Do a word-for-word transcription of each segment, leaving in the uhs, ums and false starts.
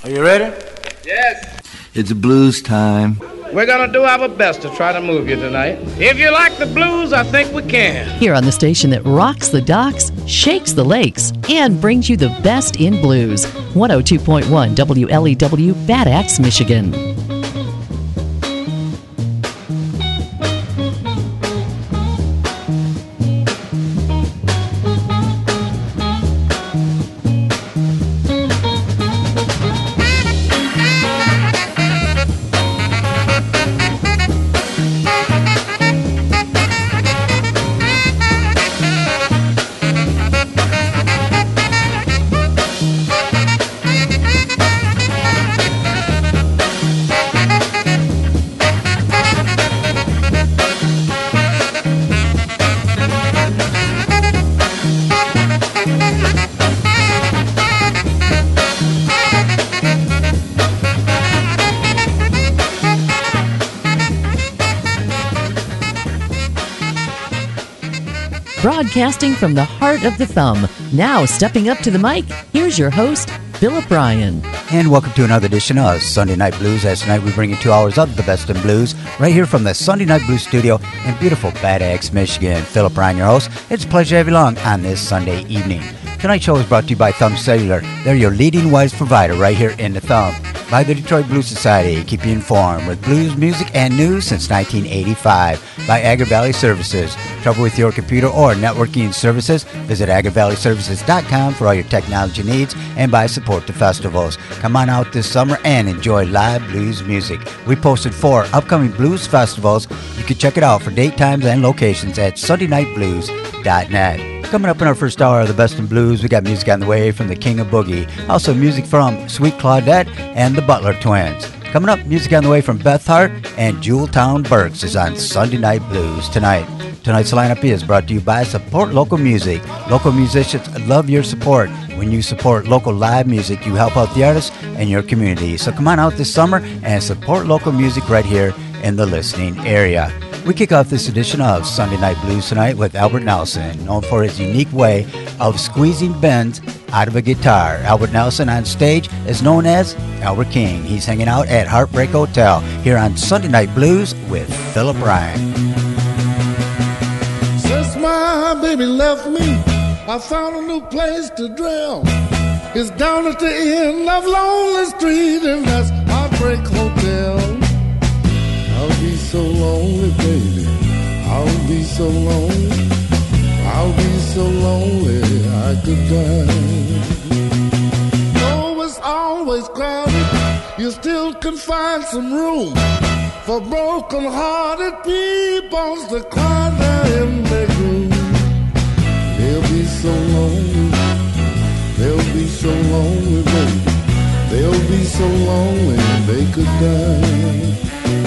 Are you ready? Yes. It's blues time. We're going to do our best to try to move you tonight. If you like the blues, I think we can. Here on the station that rocks the docks, shakes the lakes, and brings you the best in blues. one oh two point one W L E W, Bad Axe, Michigan. Broadcasting from the heart of the thumb. Now stepping up to the mic, here's your host, Philip Bryan. And welcome to another edition of Sunday Night Blues. As tonight we bring you two hours of the best in blues right here from the Sunday Night Blues studio in beautiful Bad Axe, Michigan. Philip Bryan, your host. It's a pleasure to have you along on this Sunday evening. Tonight's show is brought to you by Thumb Cellular. They're your leading wireless provider right here in the Thumb. By the Detroit Blues Society, keep you informed with blues, music, and news since nineteen eighty-five. By Agri Valley Services. Trouble with your computer or networking services? Visit agri valley services dot com for all your technology needs. And by Support the Festivals. Come on out this summer and enjoy live blues music. We posted four upcoming blues festivals. You can check it out for date, times, and locations at sunday night blues dot net. Coming up in our first hour of the Best in Blues, we got music on the way from the King of Boogie. Also music from Sweet Claudette and the Butler Twins. Coming up, music on the way from Beth Hart and Jeweltown Burks is on Sunday Night Blues tonight. Tonight's lineup is brought to you by Support Local Music. Local musicians love your support. When you support local live music, you help out the artists and your community. So come on out this summer and support local music right here in the listening area. We kick off this edition of Sunday Night Blues tonight with Albert Nelson, known for his unique way of squeezing bends out of a guitar. Albert Nelson on stage is known as Albert King. He's hanging out at Heartbreak Hotel here on Sunday Night Blues with Philip Bryan. Since my baby left me, I found a new place to dwell. It's down at the end of Lonely Street, and that's Heartbreak Hotel. I'll be so lonely, baby. I'll be so lonely. I'll be so lonely I could die. Though it's always crowded, you still can find some room for broken-hearted people to cry there in their room. They'll be so lonely. They'll be so lonely, baby. They'll be so lonely they could die.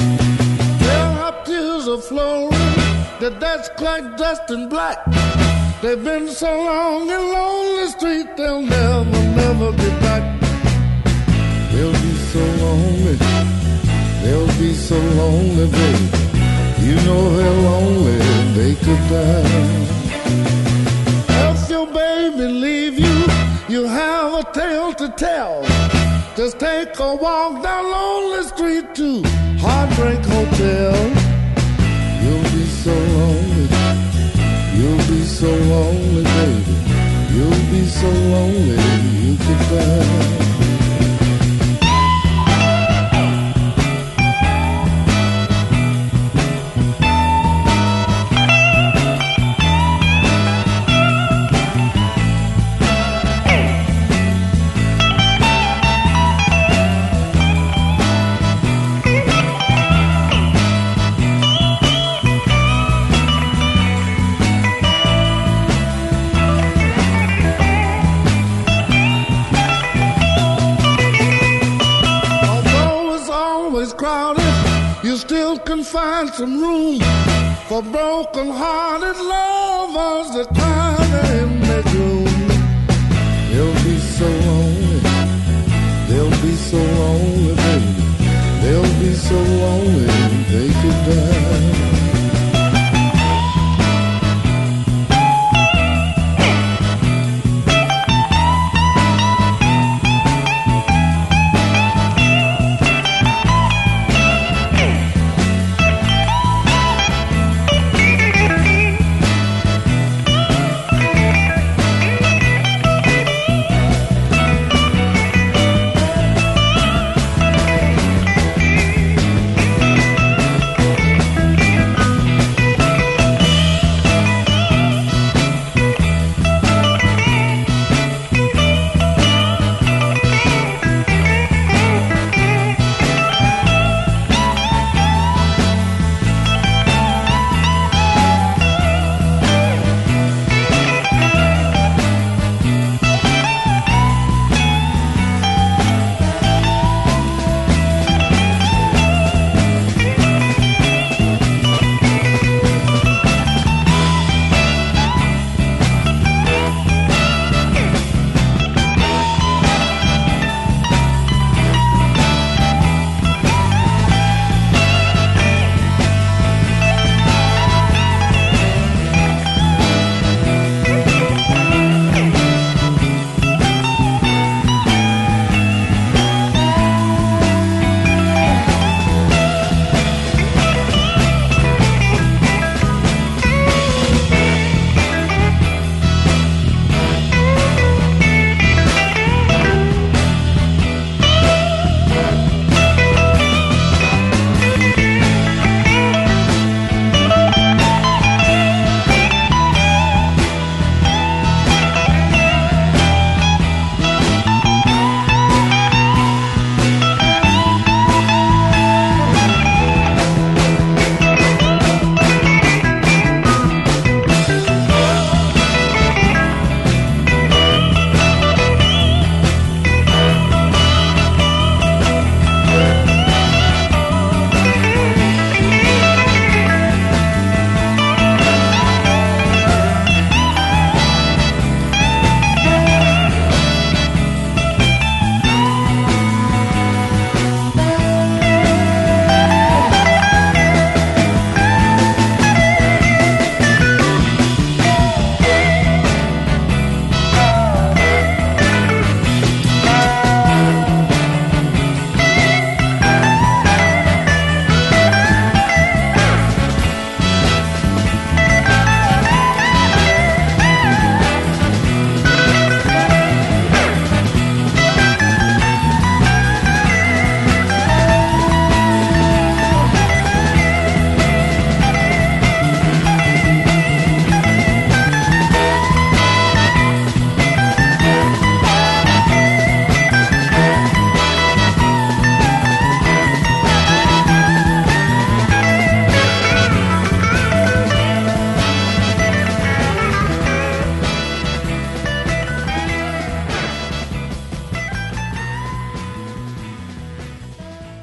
Are flowing, the Dutch clerk dressed in black. They've been so long in Lonely Street, they'll never, never get back. They'll be so lonely, they'll be so lonely, baby. You know they're lonely, they could die. If your baby leave you, you have a tale to tell. Just take a walk down Lonely Street to Heartbreak Hotel. You'll be so lonely, you'll be so lonely, baby. You'll be so lonely you could die. Find some room for broken-hearted lovers that cry there in their room. They'll be so lonely, they'll be so lonely, baby. They'll be so lonely they could die.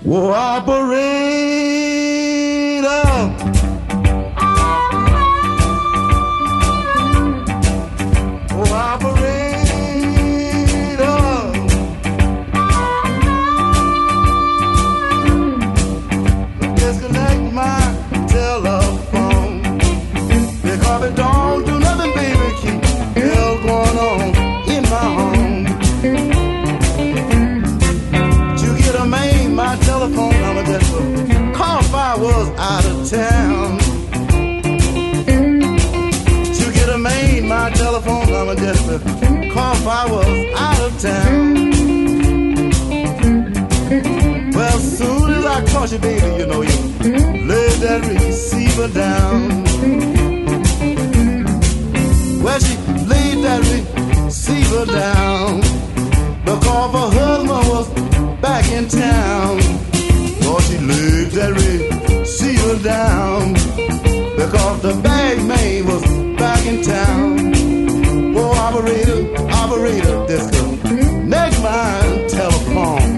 Whoa, operator. Whoa, operator. Disconnect my telephone because it don't do nothing, baby. Keep hell going on in my home. You get a main, my telephone number just to call if I was out of town. You get a main, my telephone number just to call if I was out of town. Well, as soon as I call you, baby, you know you lay that receiver down. Well, she laid that receiver down because her husband was back in town. Oh, she laid that receiver down because the bag man was back in town. Oh, operator, operator, disconnect my telephone.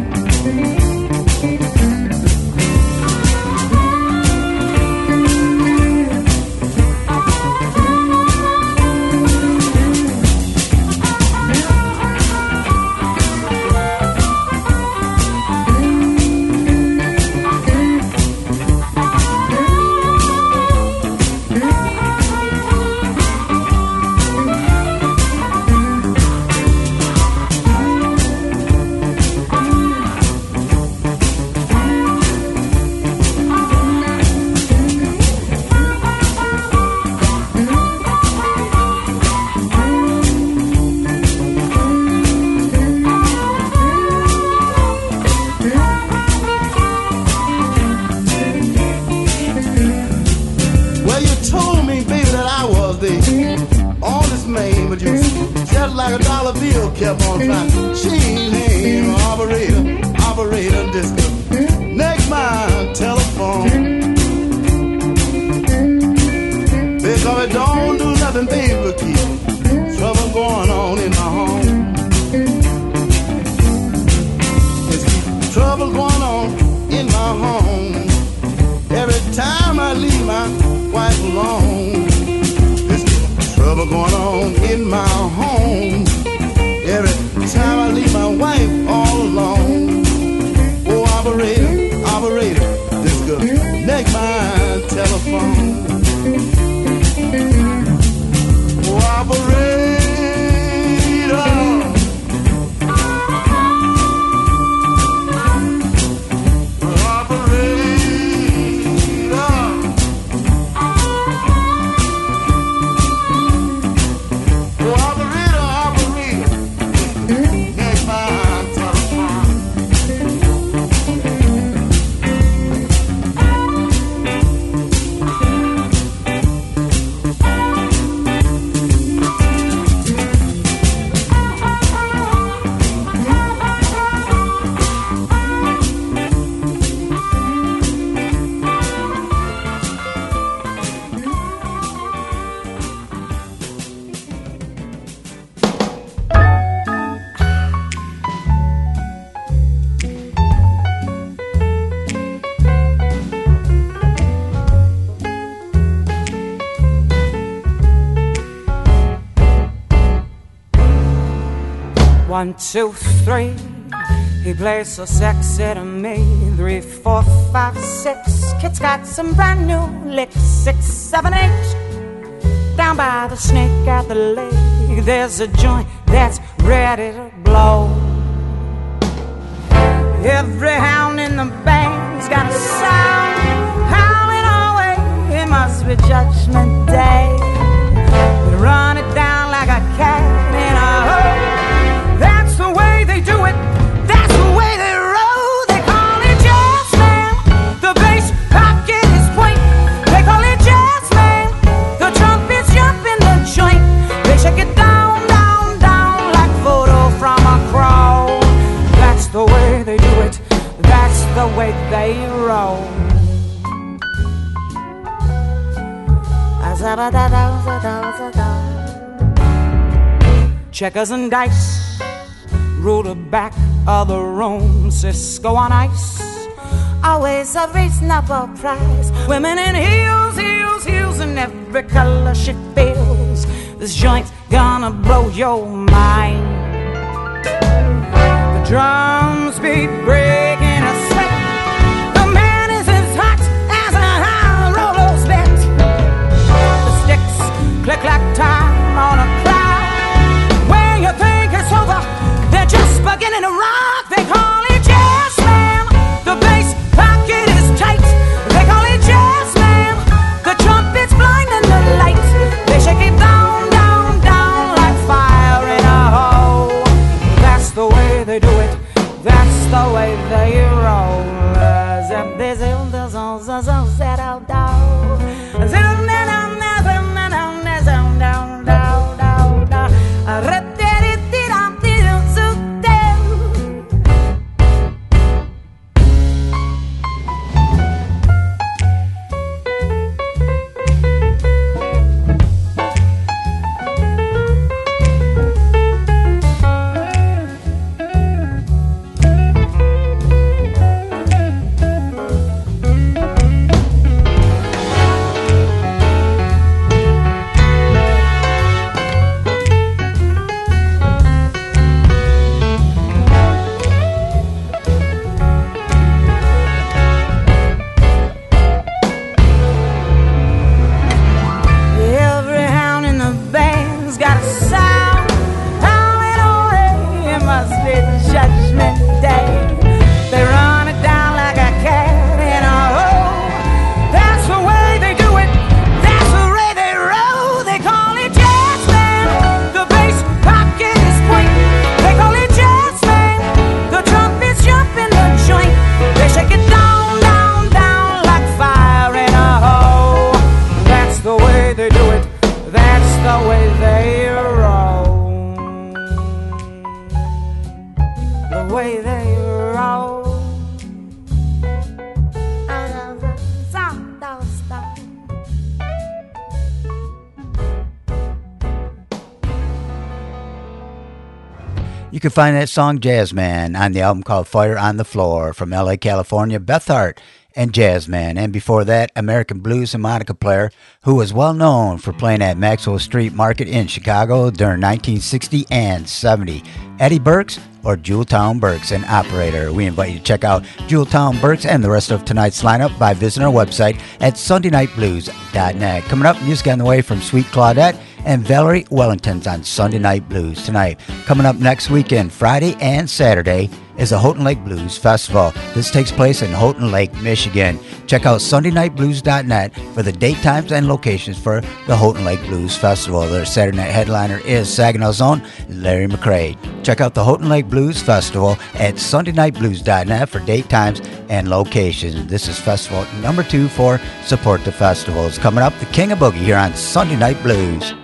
Like a dollar bill kept on trying. She ain't operator, operator, disconnect my telephone because it don't do nothing, baby, but keep trouble going on in my home. It's keep trouble going on in my home. Every time I leave my wife alone, trouble going on in my home. Every time I leave my wife all alone. Oh, operator, operator, disconnect my telephone. Oh, operator. One, two, three, he plays so sexy to me. Three, four, five, six, kid's got some brand new licks. Six, seven, eight, down by the snake at the lake, there's a joint that's ready to blow. Every hound in the band's got a sound howling away. It must be Judgment Day. We run it down like a cat in a hole. That's the way they do it. That's the way they roll. They call it jazz man. The bass pocket is point. They call it jazz man. The trumpets jump in the joint. They shake it down, down, down like photo from a crowd. That's the way they do it. That's the way they roll. Checkers and dice rule the back of the room. Cisco on ice always a reasonable price. Women in heels, heels, heels, in every color she feels. This joint's gonna blow your mind. The drums beat breaking a sweat. The man is as hot as a high roller's bent. The sticks click like time on a cloud. When you think it's over, they're just beginning to rock. They call it jazz, man. The bass pocket is tight. They call it jazz, man. The trumpet's blinding the light. They shake it down, down, down like fire in a hole. That's the way they do it. That's the way they roll. You can find that song Jazzman on the album called Fire on the Floor from L A, California, Beth Hart and Jazzman. And before that, American blues harmonica player who was well known for playing at Maxwell Street Market in Chicago during nineteen sixty and seventy. Eddie Burks or Jeweltown Burks, an operator. We invite you to check out Jeweltown Burks and the rest of tonight's lineup by visiting our website at sunday night blues dot net. Coming up, music on the way from Sweet Claudette and Valerie Wellington's on Sunday Night Blues tonight. Coming up next weekend, Friday and Saturday, is the Houghton Lake Blues Festival. This takes place in Houghton Lake, Michigan. Check out sunday night blues dot net for the date, times, and locations for the Houghton Lake Blues Festival. Their Saturday night headliner is Saginaw's own Larry McCray. Check out the Houghton Lake Blues Festival at sunday night blues dot net for date, times, and locations. This is festival number two for Support the Festivals. Coming up, the King of Boogie here on Sunday Night Blues.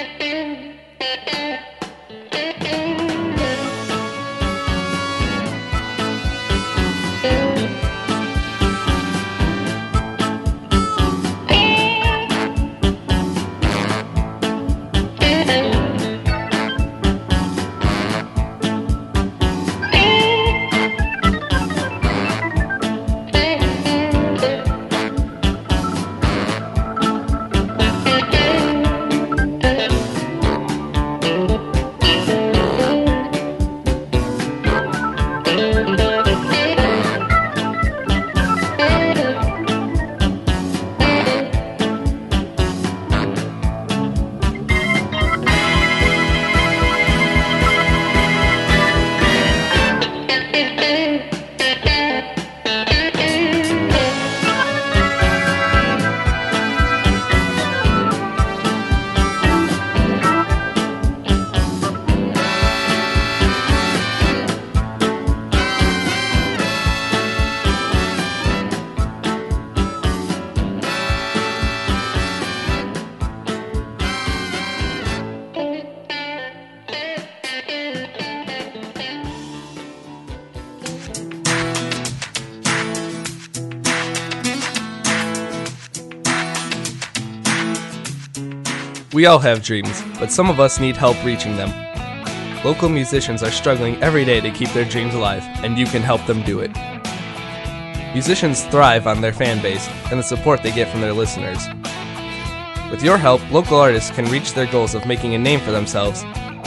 We all have dreams, but some of us need help reaching them. Local musicians are struggling every day to keep their dreams alive, and you can help them do it. Musicians thrive on their fan base and the support they get from their listeners. With your help, local artists can reach their goals of making a name for themselves.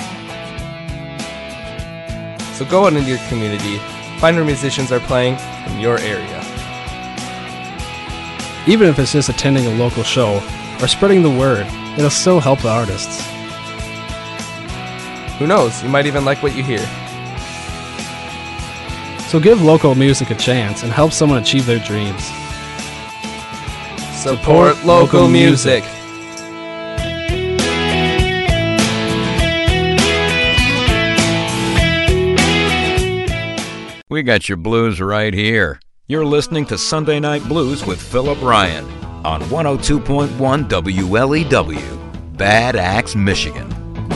So go out into your community, find where musicians are playing in your area. Even if it's just attending a local show or spreading the word, it'll still help the artists. Who knows, you might even like what you hear. So give local music a chance and help someone achieve their dreams. Support, Support local, local music. music. We got your blues right here. You're listening to Sunday Night Blues with Philip Ryan on one oh two point one W L E W, Bad Axe, Michigan.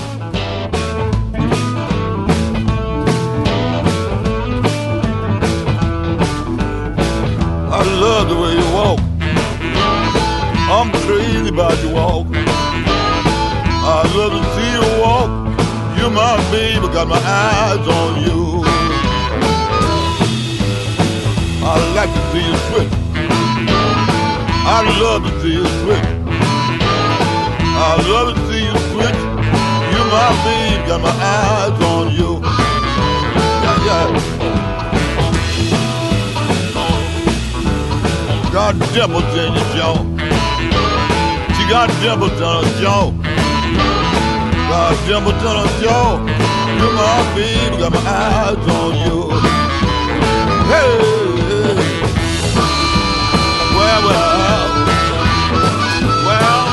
I love the way you walk. I'm crazy about your walk. I love to see you walk. You're my baby, got my eyes on you. I like to see you switch. I love to see you switch. I love to see you switch. You're my baby, got my eyes on you. Yeah, yeah. Got dimples in your jaw. She got dimples on her jaw. Got dimples on her jaw. You're my baby, got my eyes on you. Hey, hey. Well, well, well, well.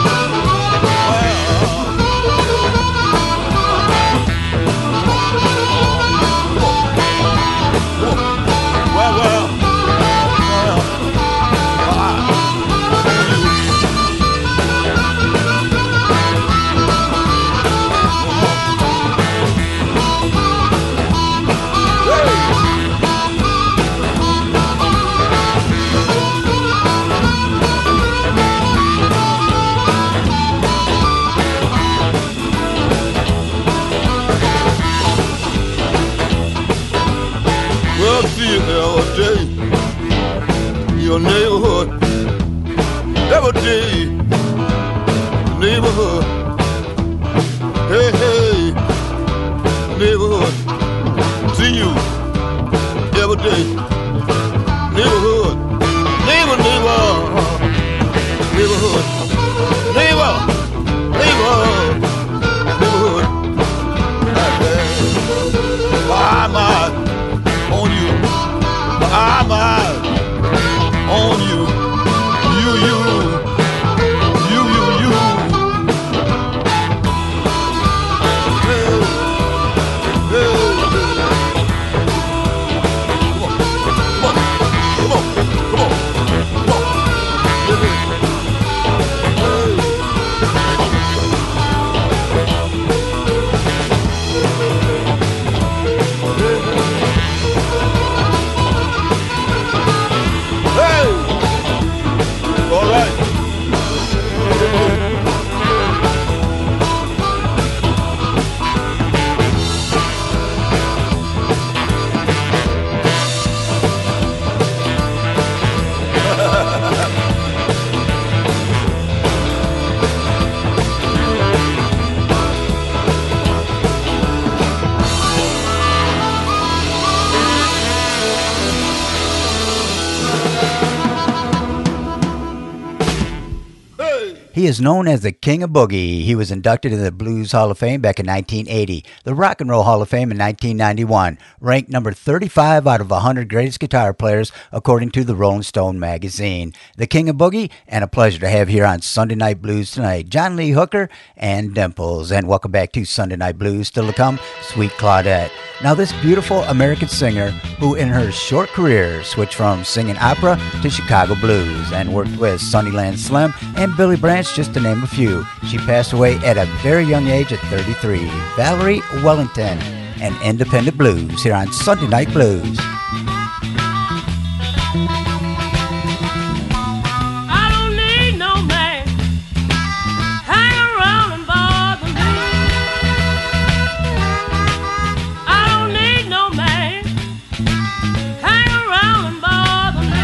Well, well. Well, see you every day, your neighborhood, every day, neighborhood, hey, hey, neighborhood, see you every day, neighborhood, neighbor, neighbor, neighborhood, neighbor, neighbor, neighborhood, why am I on you? I'm out on you. You, you, you, you, you. Hey, hey, hey. Come on, come on, come on, come on, come on. He is known as the King of Boogie. He was inducted into the Blues Hall of Fame back in nineteen eighty, the Rock and Roll Hall of Fame in nineteen ninety-one, ranked number thirty-five out of one hundred greatest guitar players according to the Rolling Stone magazine. The King of Boogie, and a pleasure to have here on Sunday Night Blues tonight, John Lee Hooker and Dimples. And welcome back to Sunday Night Blues, still to come, Sweet Claudette. Now this beautiful American singer who in her short career switched from singing opera to Chicago blues and worked with Sunnyland Slim and Billy Branch, just to name a few. She passed away at a very young age at thirty-three. Valerie Wellington and Independent Blues here on Sunday Night Blues. Hang around and bother me.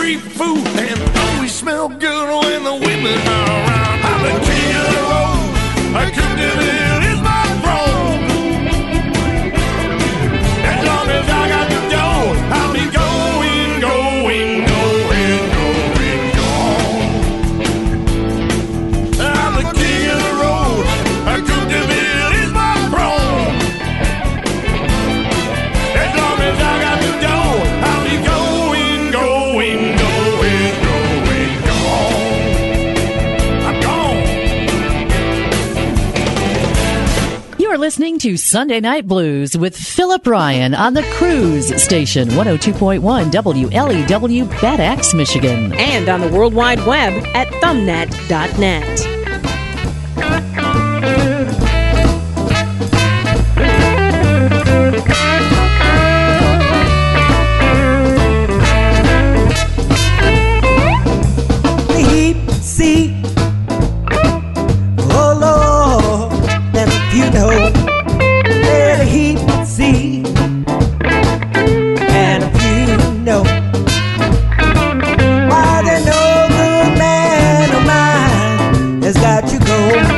street food, and always smell good when the women are around. I'm the king of the road. I cooked it in is my throne. As long as I got the dough, I'll be going, going, going, going, gone. I'm the king of the road. I cooked it in is my throne. As long as I got the dough, I'll be going, going, going, going, gone. I'm gone. You're listening to Sunday Night Blues with Philip Ryan on the Cruise Station, one oh two point one W L E W, Bad Axe, Michigan. And on the World Wide Web at thumbnet dot net. Deep sea, oh Lord, and if you know, let a heap sea, and if you know, why then no good man of mine has got you going.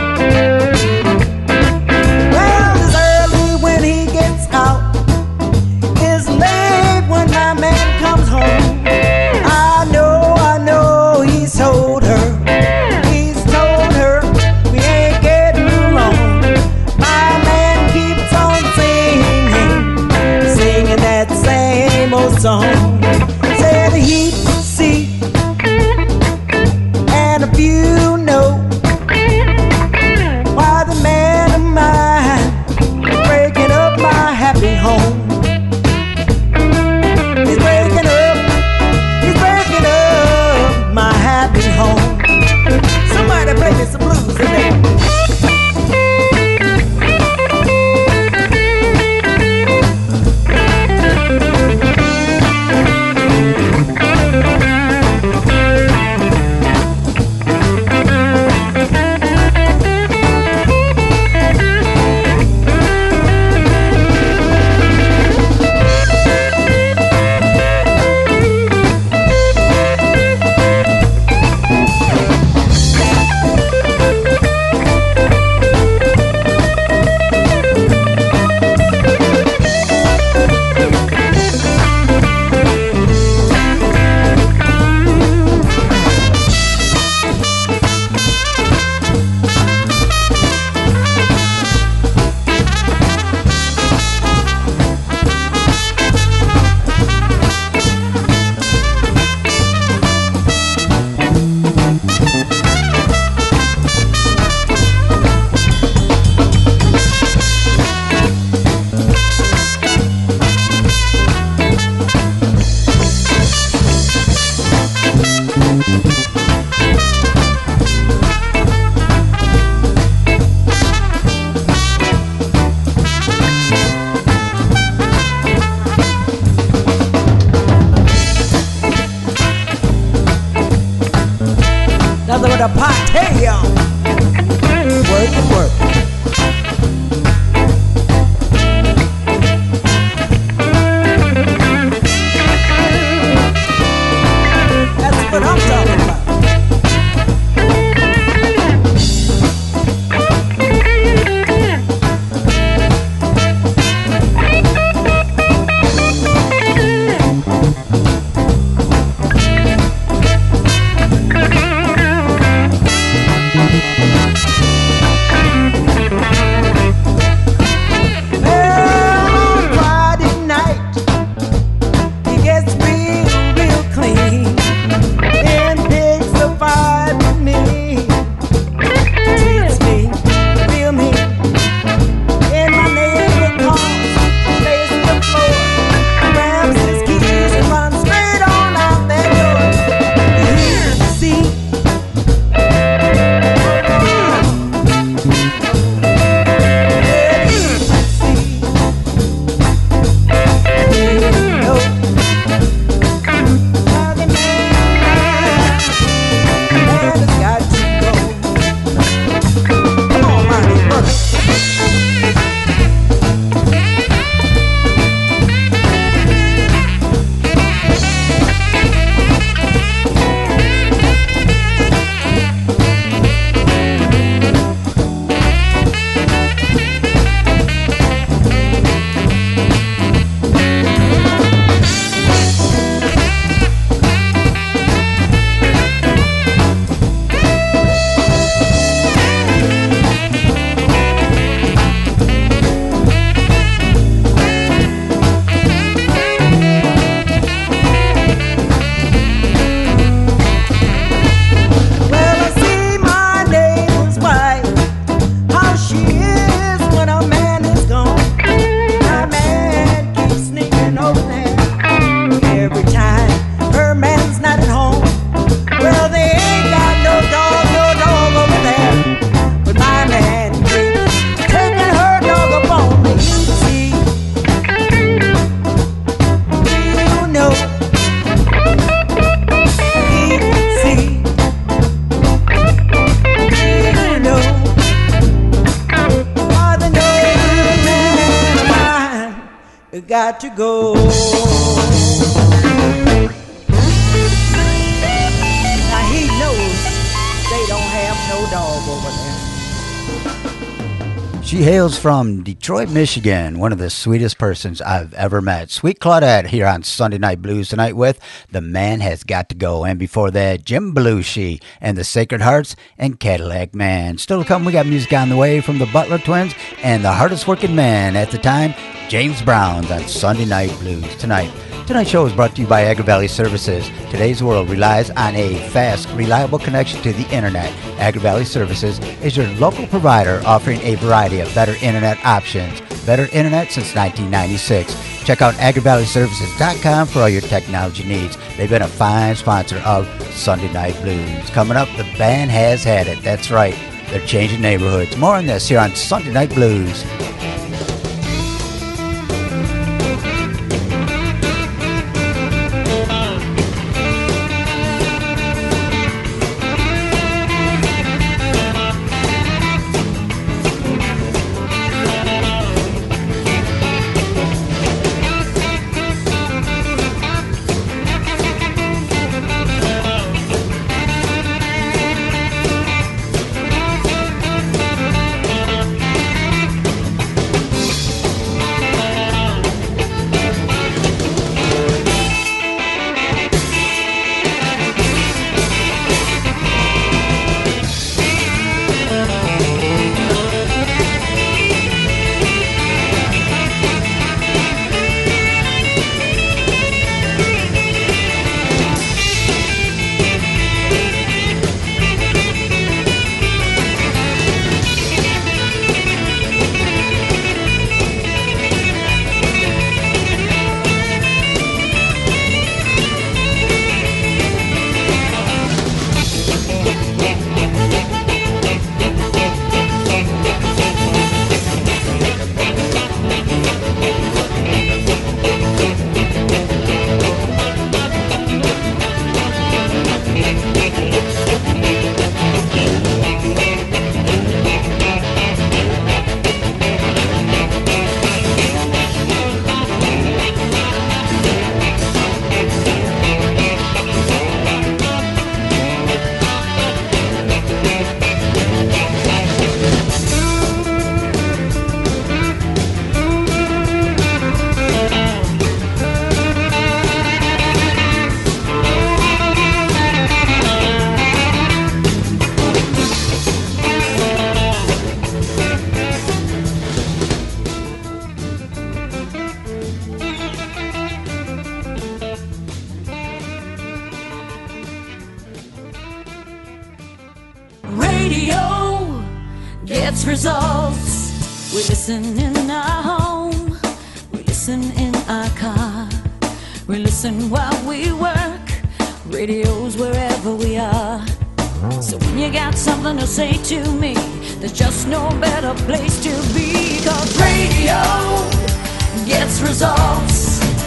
Well, it's early when he gets out, it's late when my man comes home. I know, I know he's told her, he's told her we ain't getting along. My man keeps on singing, singing that same old song. Said he'd see, and if you know why the man of mine breaking up my happy home. He's breaking up, he's breaking up my happy home. Somebody play me some blues in there. Nothing but a party, y'all. Work and work. That's what I'm talking about. Then got to go. Now he knows they don't have no dog over there. She hails from Detroit, Michigan, one of the sweetest persons I've ever met. Sweet Claudette here on Sunday Night Blues tonight with The Man Has Got to Go. And before that, Jim Belushi and the Sacred Hearts and Cadillac Man. Still to come, we got music on the way from the Butler Twins and the hardest working man at the time, James Brown's on Sunday Night Blues tonight. Tonight's show is brought to you by Agri Valley Services. Today's world relies on a fast, reliable connection to the internet. Agri Valley Services is your local provider offering a variety of better internet options. Better internet since nineteen ninety-six. Check out agri valley services dot com for all your technology needs. They've been a fine sponsor of Sunday Night Blues. Coming up, the band has had it. That's right. They're changing neighborhoods. More on this here on Sunday Night Blues. gets results. We listen in our home, we listen in our car, we listen while we work, radios wherever we are. So when you got something to say to me, there's just no better place to be, 'cause radio gets results.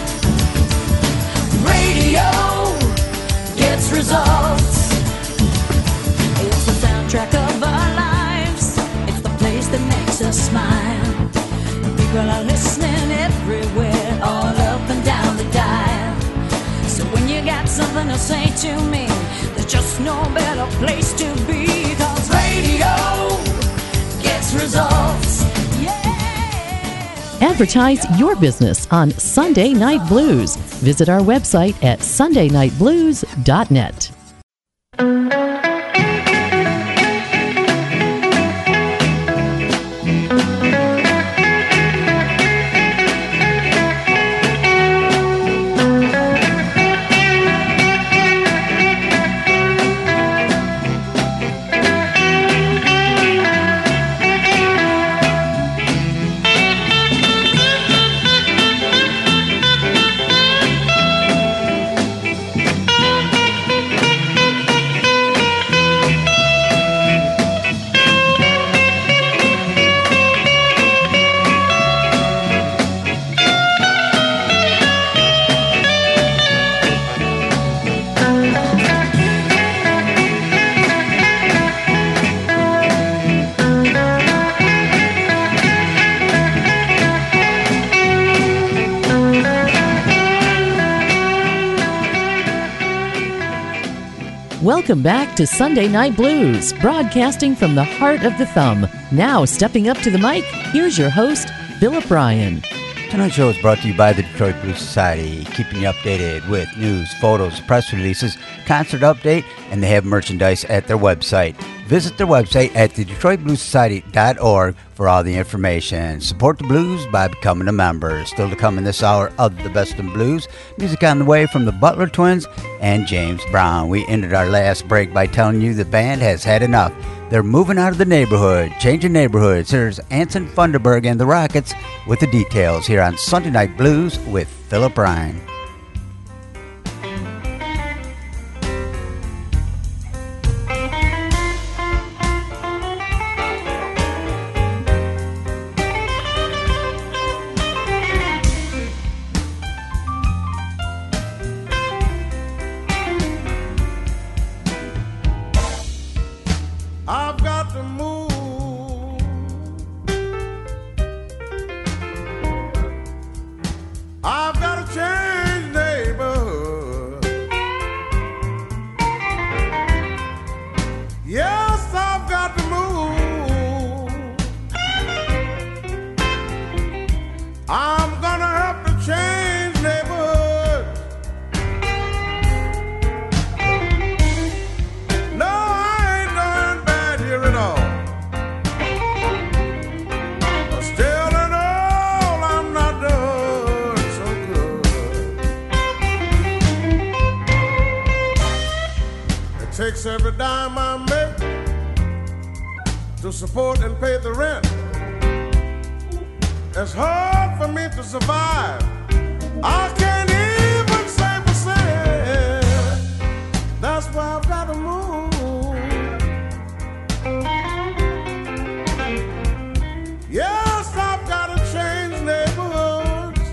Radio gets results. It's the soundtrack of our lives. It's the place that makes us smile. People are listening everywhere, all up and down the dial. So when you got something to say to me, there's just no better place to be, 'cause radio gets results. Advertise your business on Sunday Night Blues. Visit our website at sunday night blues dot net. Welcome back to Sunday Night Blues, broadcasting from the heart of the Thumb. Now, stepping up to the mic, here's your host, Philip Ryan. Tonight's show is brought to you by the Detroit Blues Society, keeping you updated with news, photos, press releases, concert update, and they have merchandise at their website. Visit their website at the detroit blues society dot org for all the information. Support the blues by becoming a member. Still to come in this hour of the Best in Blues, music on the way from the Butler Twins and James Brown. We ended our last break by telling you the band has had enough. They're moving out of the neighborhood, changing neighborhoods. Here's Anson Funderburg and the Rockets with the details here on Sunday Night Blues with Philip Ryan. Every dime I make to support and pay the rent. It's hard for me to survive. I can't even save a cent. That's why I've got to move. Yes, I've got to change neighborhoods.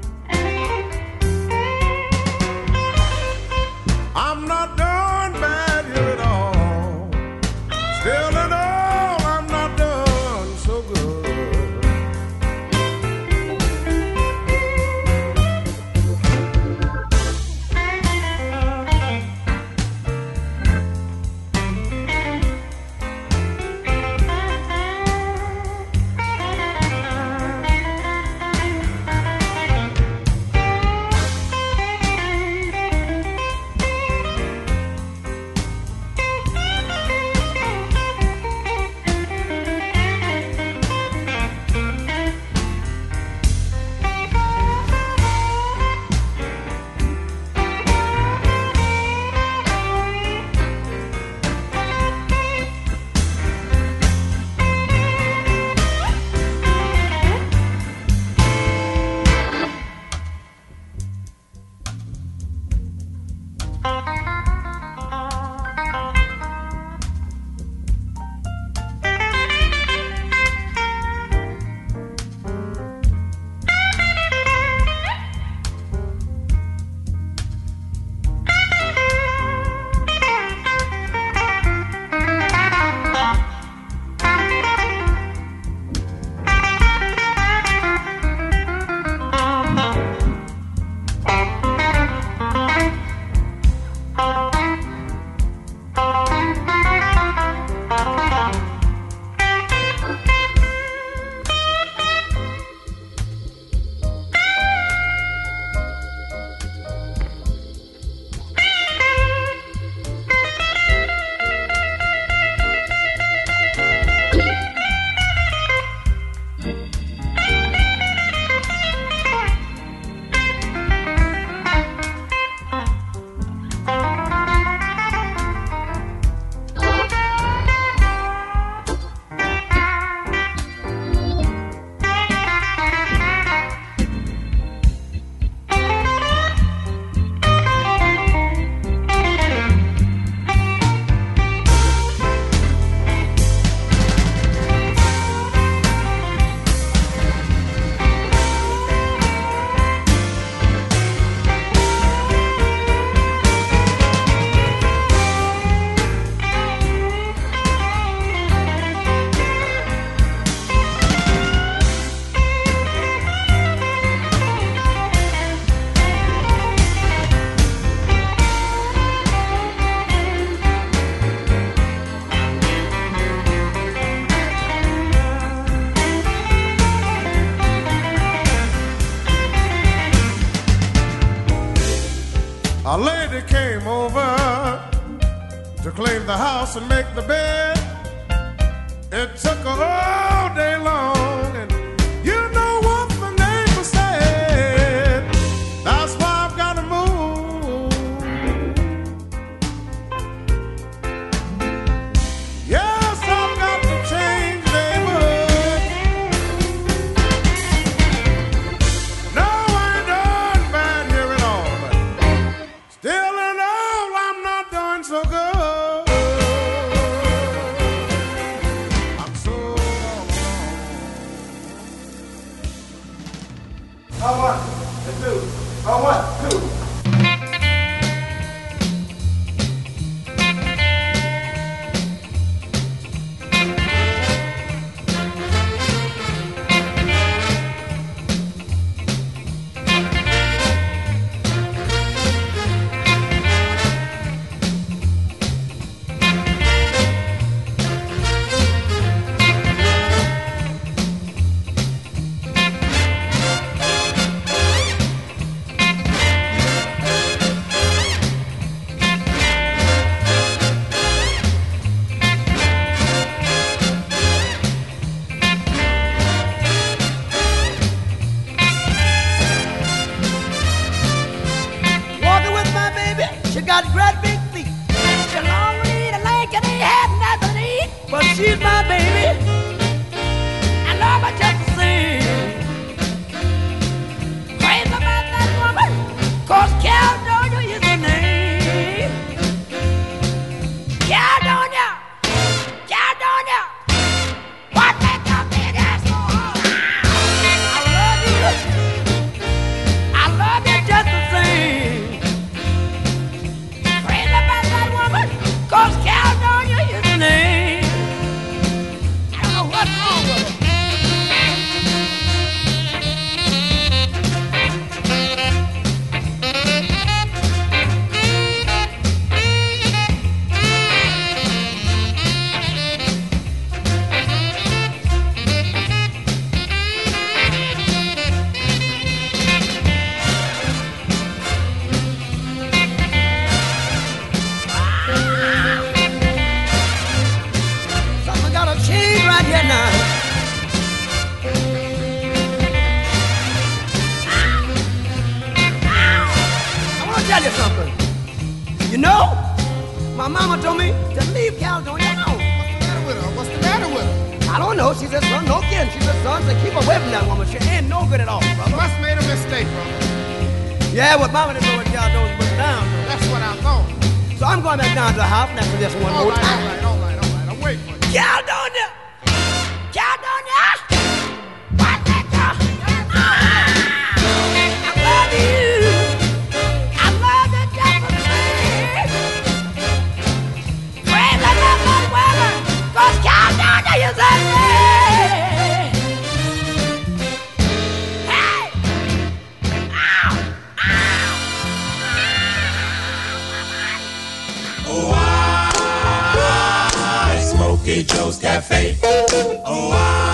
I'm not done bad here at all. Still in all, I'm not done so good. to clean the house and make the bed. It took her all day long, and you know what the neighbor said. That's why I've got to move. Yes, I've got to change neighborhood. No, I ain't done bad here at all, but still in all, I'm not doing so good. A one, a two, a one, two. Walking with my baby, she got great big feet. She long lead a leg and ain't had nothing to eat. But she's my baby. I love her just the same. Crazy about that woman, 'cause Caledonia is her name. Caledonia, Caledonia, what make a big ass for her? I love you. I love you just the same. Crazy about that woman, 'cause Caledonia is her name. I don't know what's wrong with her. Something gotta change right here now. I wanna tell you something. You know, my mama told me to leave Caledonia alone. What's the matter with her? What's the matter with her? I don't know. She said, son, no kidding. She said, son, to keep away from that woman. She ain't no good at all, brother. Must made a mistake, brother. Yeah, well, mama didn't know what Caledonia was down. That's what I thought. So I'm going back down to the house and after this one All more right, time. all right, all right, all right. I'm waiting for you. Caledonia! Caledonia! What the hell? I love you. I love you just the same. Crazy about that woman, 'cause Caledonia is her name. Hey! Ow! Oh, I, Smokey Joe's Cafe. Oh,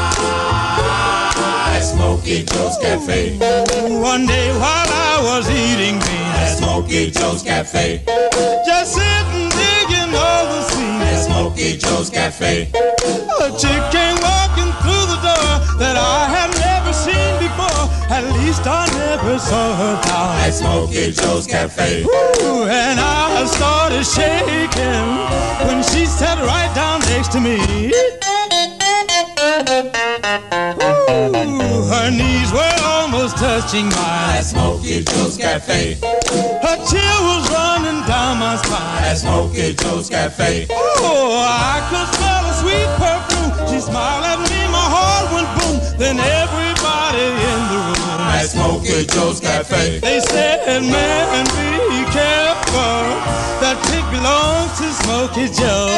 I, Smokey Joe's Cafe. One day while I was eating beans at Smokey Joe's Cafe, just sitting digging all the scenes at Smokey Joe's Cafe, a chick came walking through the door that I had never seen before. At least I never saw her down at Smokey Joe's Cafe. Ooh, and I started shaking when she sat right down next to me. Ooh, her knees were almost touching mine at Smokey Joe's Cafe. Her chill was running down my spine at Smokey Joe's Cafe. Oh, I could smell a sweet perfume. She smiled at me, my heart went boom. Then everybody in the room at Smokey Joe's Cafe, they said, man, be careful. That pig belongs to Smokey Joe.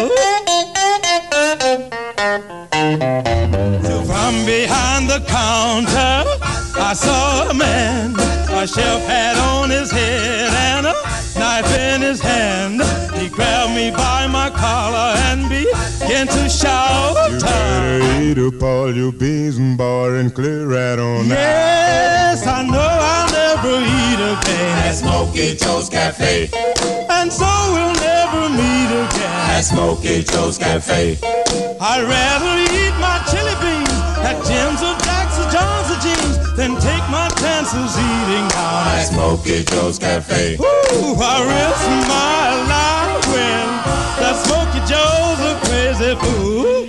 So from behind the counter, I saw a man, a chef hat on his head and a knife in his hand. He grabbed me by my collar and began to shout, you better eat up all your beans and bar and clear right on out. Yes, I know I'll never eat again at Smokey Joe's Cafe, and so we'll never meet again at Smokey Joe's Cafe. I'd rather eat my chili beans at Jim's or Jack's or John's or Jeans than take my chances eating out at Smokey Joe's Cafe. Ooh, I risk my life when that Smokey Joe's a crazy fool.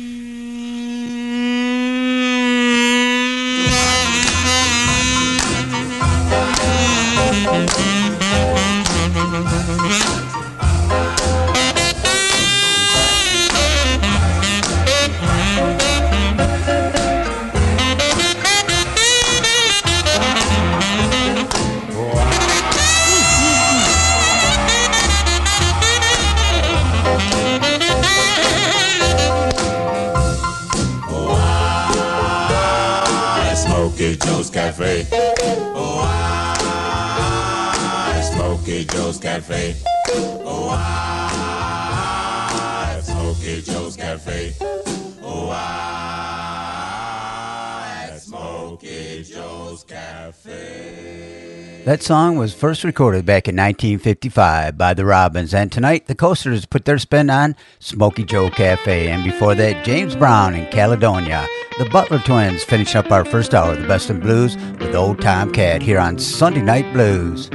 Smokey Joe's Cafe. Oh, I, Smokey Joe's Cafe. Oh, I, Smokey Joe's Cafe. Oh, I, Smokey Joe's Cafe. That song was first recorded back in nineteen fifty-five by the Robins, and tonight the Coasters put their spin on Smokey Joe Cafe, and before that, James Brown in Caledonia. The Butler Twins finish up our first hour of the Best in Blues with Old Tom Cat here on Sunday Night Blues.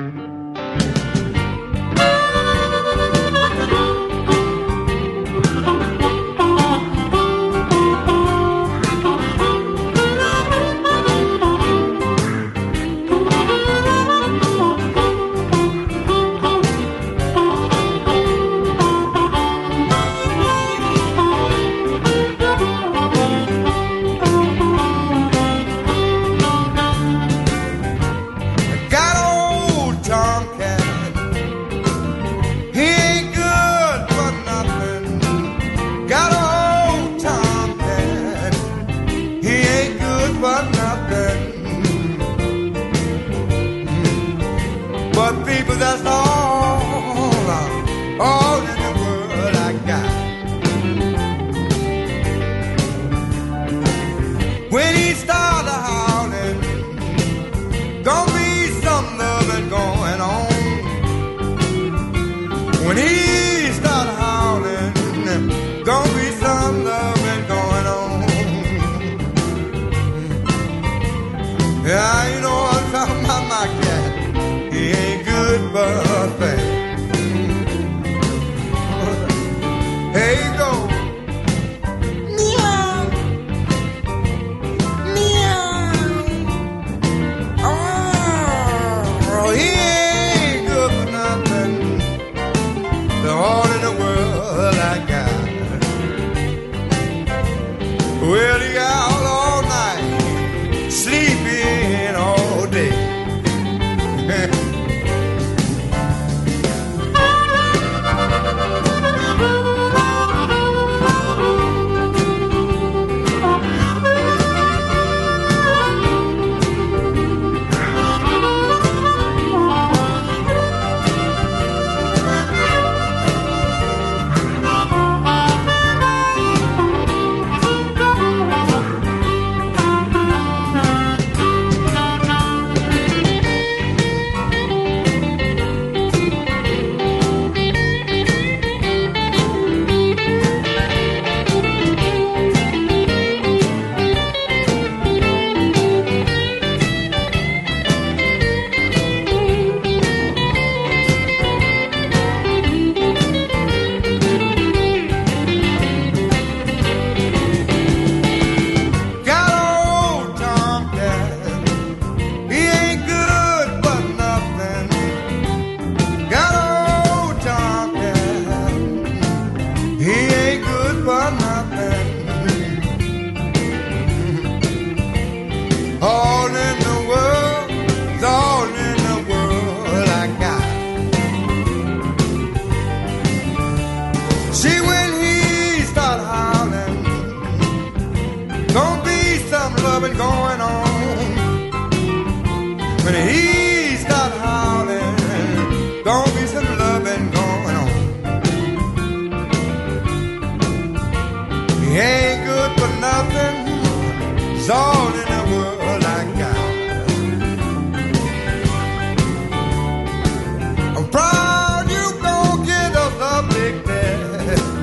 I'm proud you gon' get us a big bed.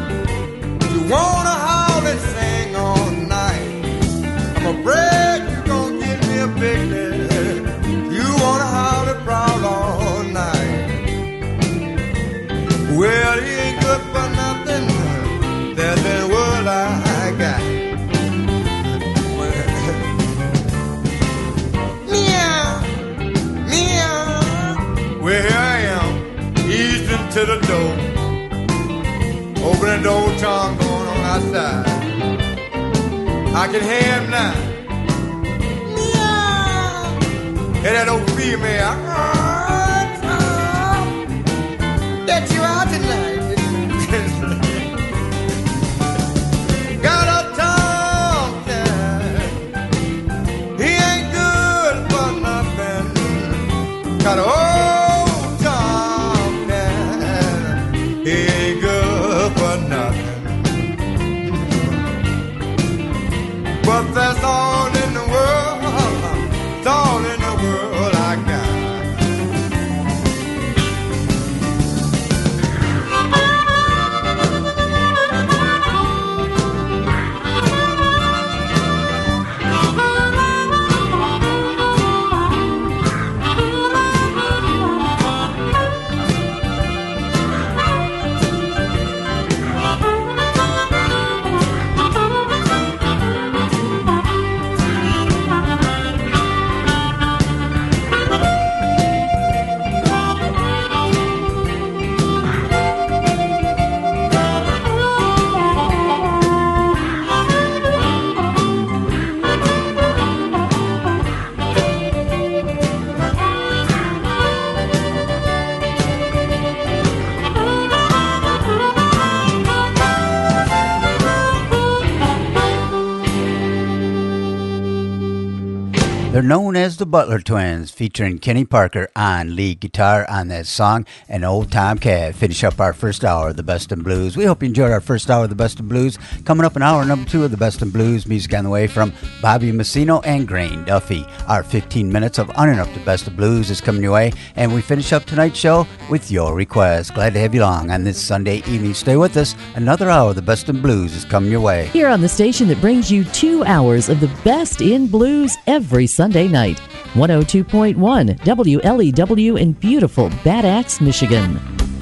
Open the old Tom going on outside. I can hear him now. Meow. Hear that old female. Oh, Tom, let you out tonight. Got a Tom, yeah. He ain't good for nothing. Got a old Tom, yeah. He ain't good for nothing. But that's all in the world. It's all in the world I got. They're known as the Butler Twins, featuring Kenny Parker on lead guitar on that song, and Old Tom Cat. Finish up our first hour of the Best in Blues. We hope you enjoyed our first hour of the Best in Blues. Coming up in hour number two of the Best in Blues, music on the way from Bobby Messino and Grain Duffy. Our fifteen minutes of uninterrupted Best of Blues is coming your way, and we finish up tonight's show with your request. Glad to have you along on this Sunday evening. Stay with us. Another hour of the Best in Blues is coming your way. Here on the station that brings you two hours of the best in blues every Sunday night. one oh two point one W L E W in beautiful Bad Axe, Michigan.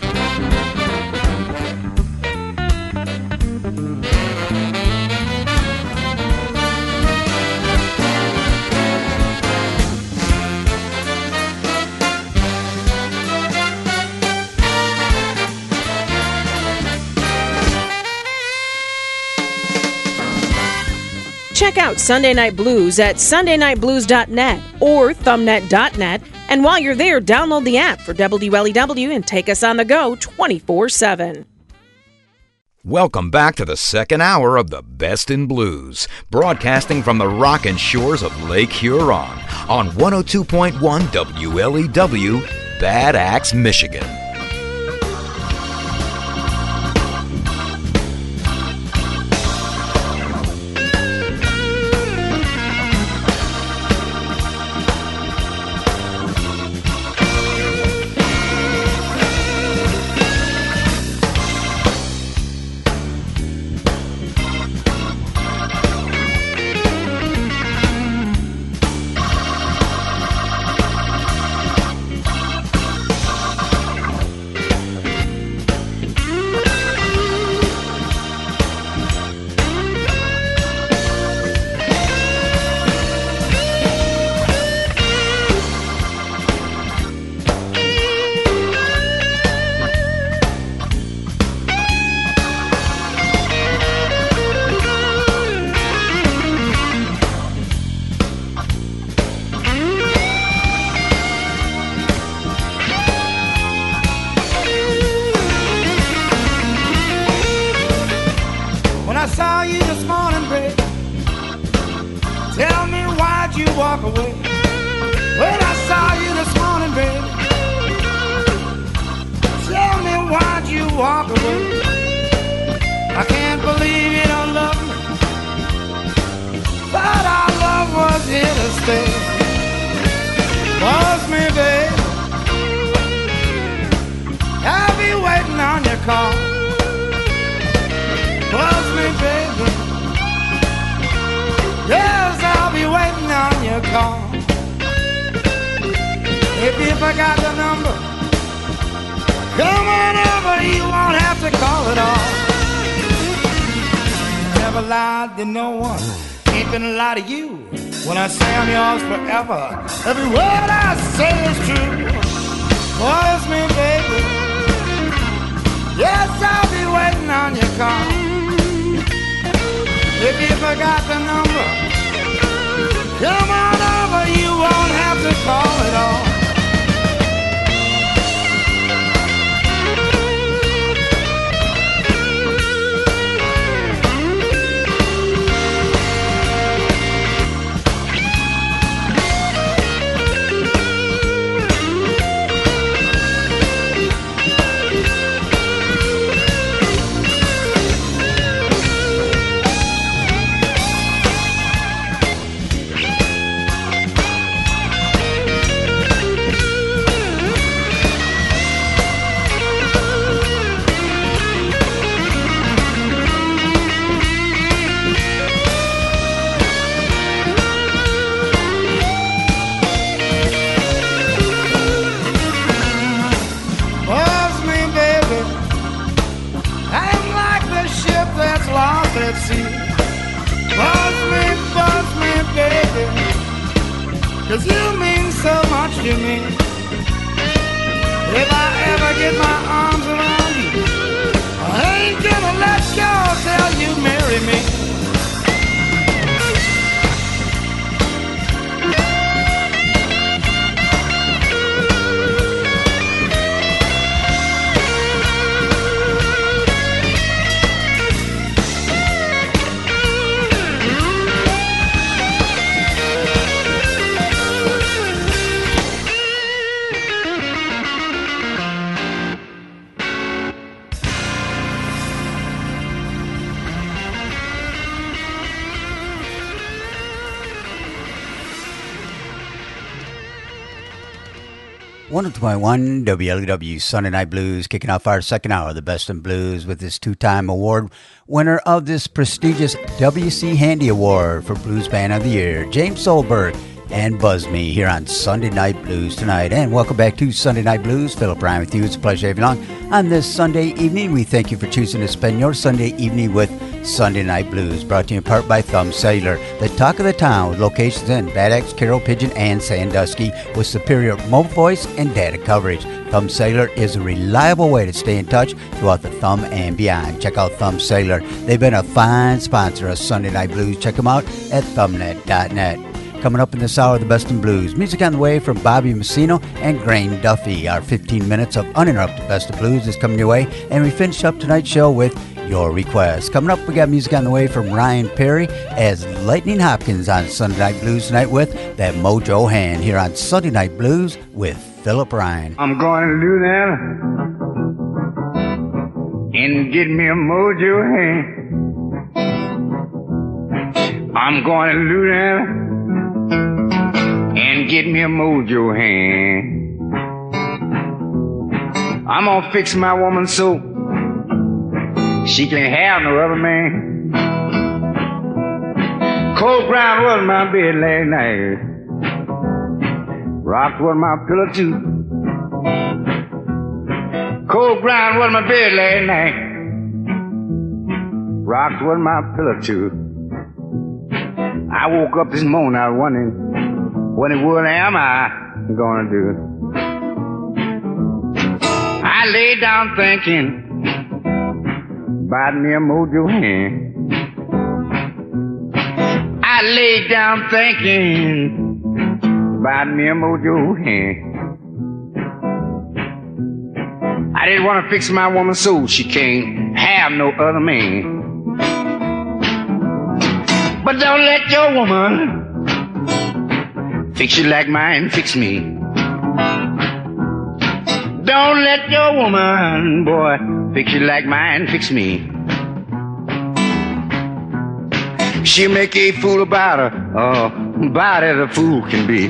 Check out Sunday Night Blues at sunday night blues dot net or thumbnet dot net. And while you're there, download the app for W L E W and take us on the go twenty-four seven. Welcome back to the second hour of the Best in Blues, broadcasting from the rockin' shores of Lake Huron on one oh two point one W L E W, Bad Axe, Michigan. Every word I say is true. Promise me, baby. Yes, I'll be waiting on you. If you forgot the number, come on over, you won't have to call at all. Cause you mean so much to me. If I ever get my arms around you, I ain't gonna let go till you marry me. one oh two point one W L E W Sunday Night Blues, kicking off our second hour of the Best in Blues with this two-time award winner of this prestigious W C Handy Award for Blues Band of the Year, James Solberg and Buzz Me, here on Sunday Night Blues tonight. And welcome back to Sunday Night Blues. Philip Ryan with you. It's a pleasure to have you along on this Sunday evening. We thank you for choosing to spend your Sunday evening with Sunday Night Blues, brought to you in part by Thumb Cellular, the talk of the town, with locations in Bad Axe, Carroll, Pigeon, and Sandusky, with superior mobile voice and data coverage. Thumb Cellular is a reliable way to stay in touch throughout the Thumb and beyond. Check out Thumb Cellular. They've been a fine sponsor of Sunday Night Blues. Check them out at thumbnet dot net. Coming up in this hour, the Best in Blues. Music on the way from Bobby Messino and Grain Duffy. Our fifteen minutes of uninterrupted Best of Blues is coming your way. And we finish up tonight's show with your requests. Coming up, we got music on the way from Ryan Perry as Lightning Hopkins on Sunday Night Blues tonight with that Mojo Hand, here on Sunday Night Blues with Philip Ryan. I'm going to do that and get me a Mojo Hand. I'm going to do that and get me a Mojo Hand. I'm gonna fix my woman so she can't have no other man. Cold ground was my bed last night, rocked was my pillow too. Cold ground was my bed last night, rocked was my pillow too. I woke up this morning, I was wondering, what in the world am I gonna do? I lay down thinking about me a Mojo Hand. I lay down thinking about me a Mojo Hand. I didn't want to fix my woman so she can't have no other man. But don't let your woman fix you like mine, fix me. Don't let your woman, boy, fix you like mine, fix me. She'll make a fool about her, oh, about as a fool can be.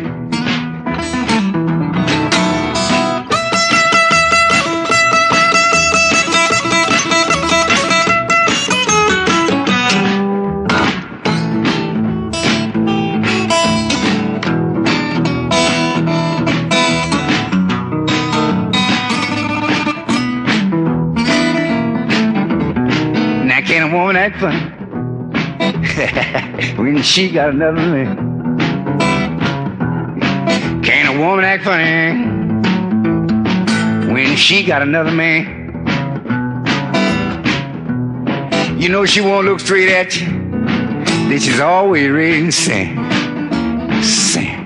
Can a woman act funny when she got another man? Can a woman act funny when she got another man? You know she won't look straight at you This is all we really sing. Sing.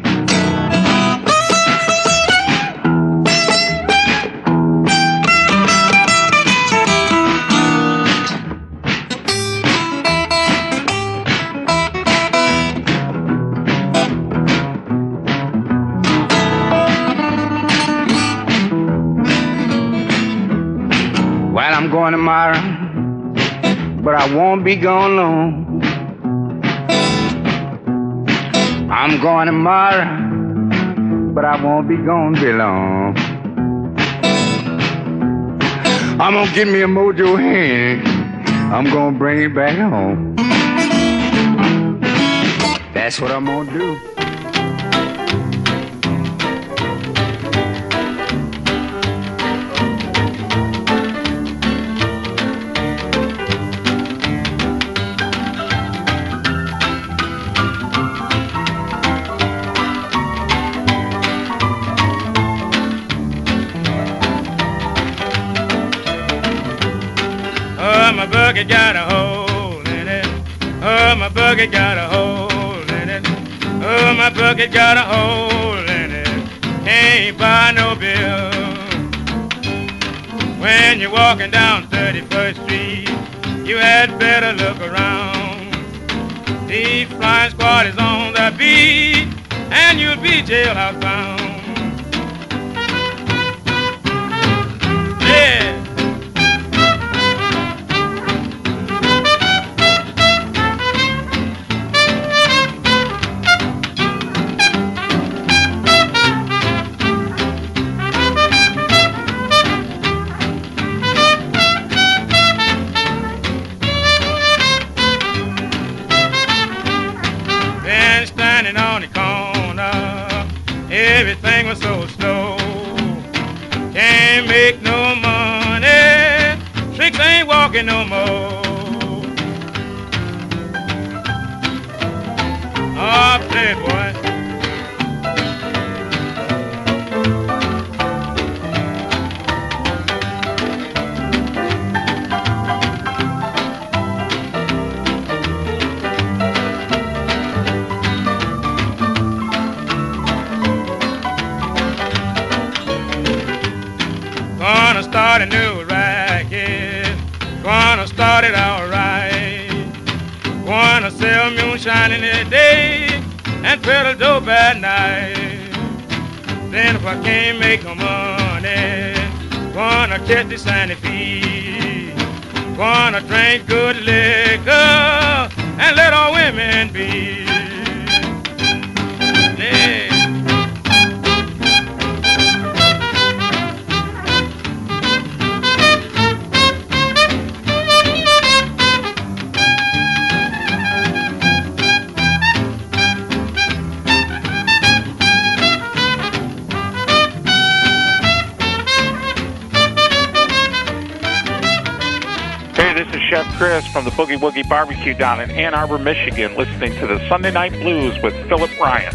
Well, I'm going tomorrow, but I won't be gone long. I'm going tomorrow, but I won't be gone be long. I'm gonna get me a mojo hand. I'm gonna bring it back home. That's what I'm gonna do. My bucket got a hole in it. Oh, my bucket got a hole in it. Oh, my bucket got a hole in it. Can't buy no bill. When you're walking down thirty-first Street, you had better look around. The flying squad is on the beat, and you'll be jailhouse bound. Yeah. On the corner, everything was so slow. Can't make no money, tricks ain't walking no more. Oh, play boy. Gonna start a new racket, gonna start it out right. Gonna sell moonshine in the day and peddle dope at night. Then if I can't make no money, gonna catch the Santa Fe. Gonna drink good liquor and let all women be. Yeah. This is Chef Chris from the Boogie Woogie Barbecue down in Ann Arbor, Michigan, listening to the Sunday Night Blues with Philip Ryan.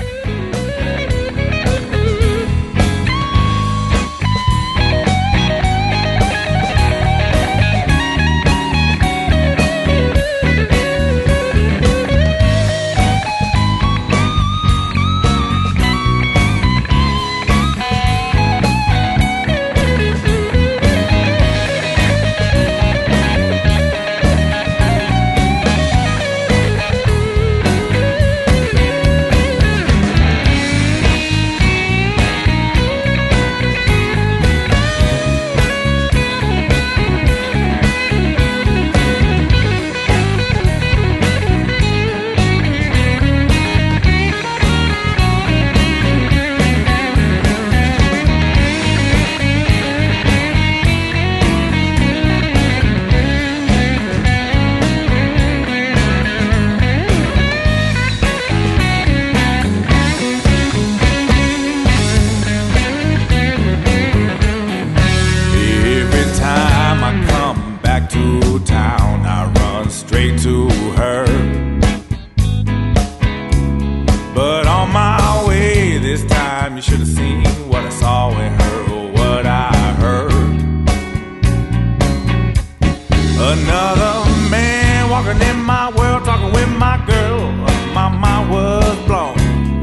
Another man walking in my world, talking with my girl. My mind was blown.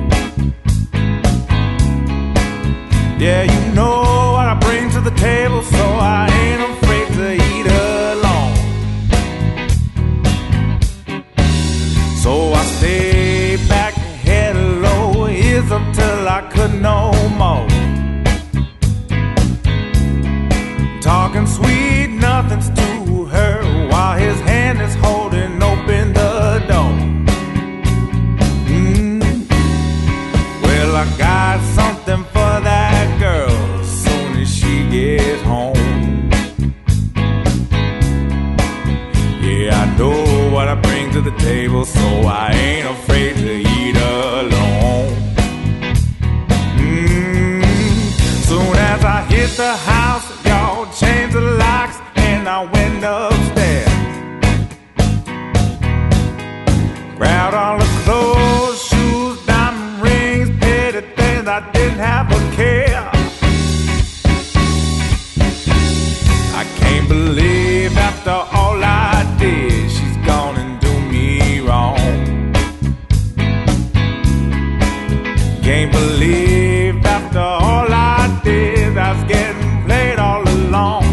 Yeah, you know what I bring to the table, so I ain't afraid to eat alone. So I stay back, head low, ears up till I could no more. Talking sweet nothings to her while his hand is holding open the door. Mm. Well, I got something for that girl as soon as she gets home. Yeah, I know what I bring to the table, so I ain't afraid to eat alone. Mm. Soon as I hit the house, y'all changed the locks and I went upstairs. Grabbed all the clothes, shoes, diamond rings, petty things I didn't have a care. I can't believe after all I did, she's gone and do me wrong. Can't believe after all I did, I was getting played all along.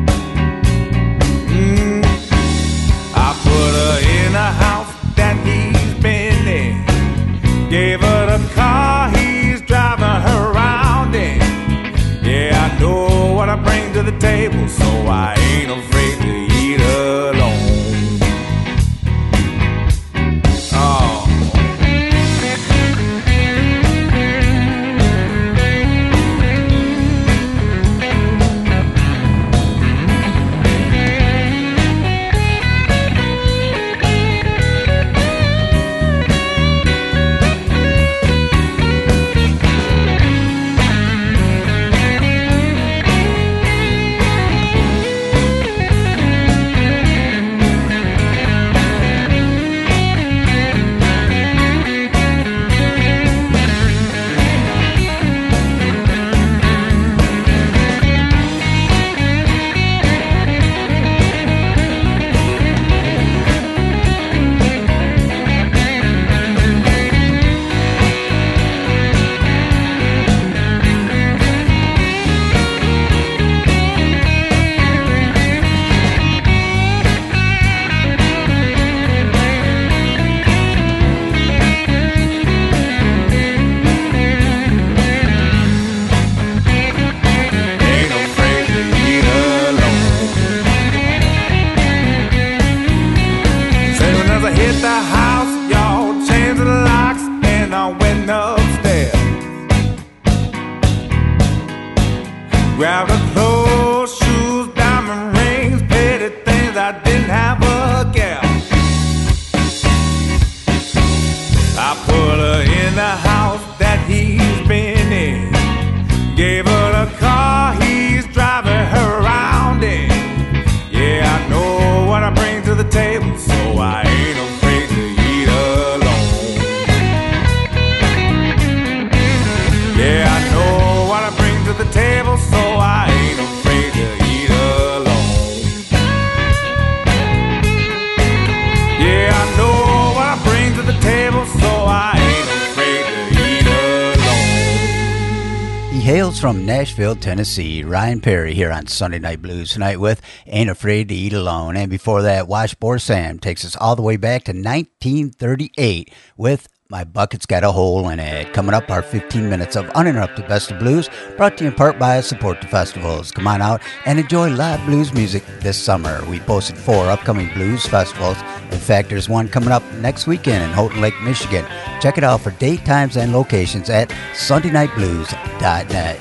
Mm. I put her in a house that he's been in, gave her the car he's driving her around in. Yeah, I know what I bring to the table, so I ain't afraid to eat alone. Oh. Grab the clothes, shoes, diamond rings, petty things I didn't have a gap. I put her in the house that he's been in, gave her the car he's driving her around in. Yeah, I know what I bring to the table, so I ain't afraid to eat alone. Yeah, I know what I bring to the table, so I ain't afraid to eat alone. Yeah, I know what I bring to the table, so I ain't afraid to eat alone. He hails from Nashville, Tennessee. Ryan Perry here on Sunday Night Blues tonight with Ain't Afraid to Eat Alone. And before that, Washboard Sam takes us all the way back to nineteen thirty-eight with My Bucket's Got a Hole in It. Coming up, our fifteen minutes of uninterrupted Best of Blues, brought to you in part by Support the Festivals. Come on out and enjoy live blues music this summer. We posted four upcoming blues festivals. In fact, there's one coming up next weekend in Houghton Lake, Michigan. Check it out for date, times, and locations at sunday night blues dot net.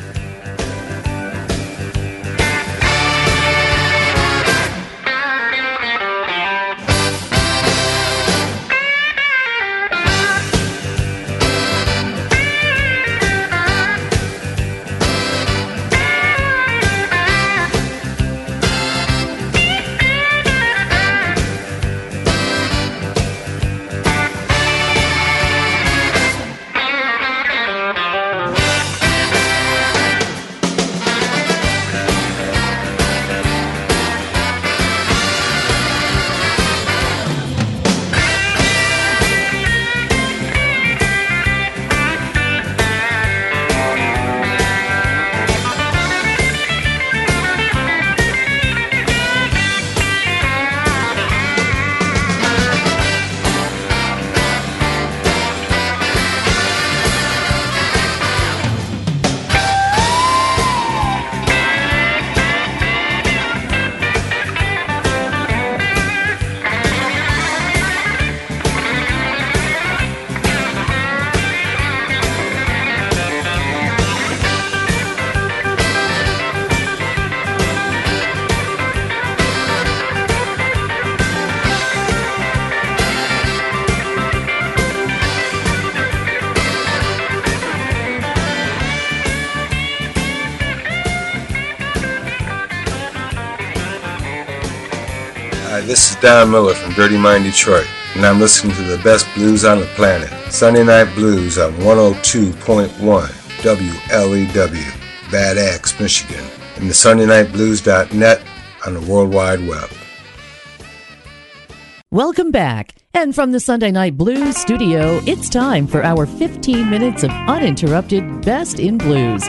this is Don Miller from Dirty Mind Detroit, and I'm listening to the best blues on the planet. Sunday Night Blues on one oh two point one W L E W, Bad Axe, Michigan, and the sunday night blues dot net on the World Wide Web. Welcome back. And from the Sunday Night Blues studio, it's time for our fifteen minutes of uninterrupted Best in Blues.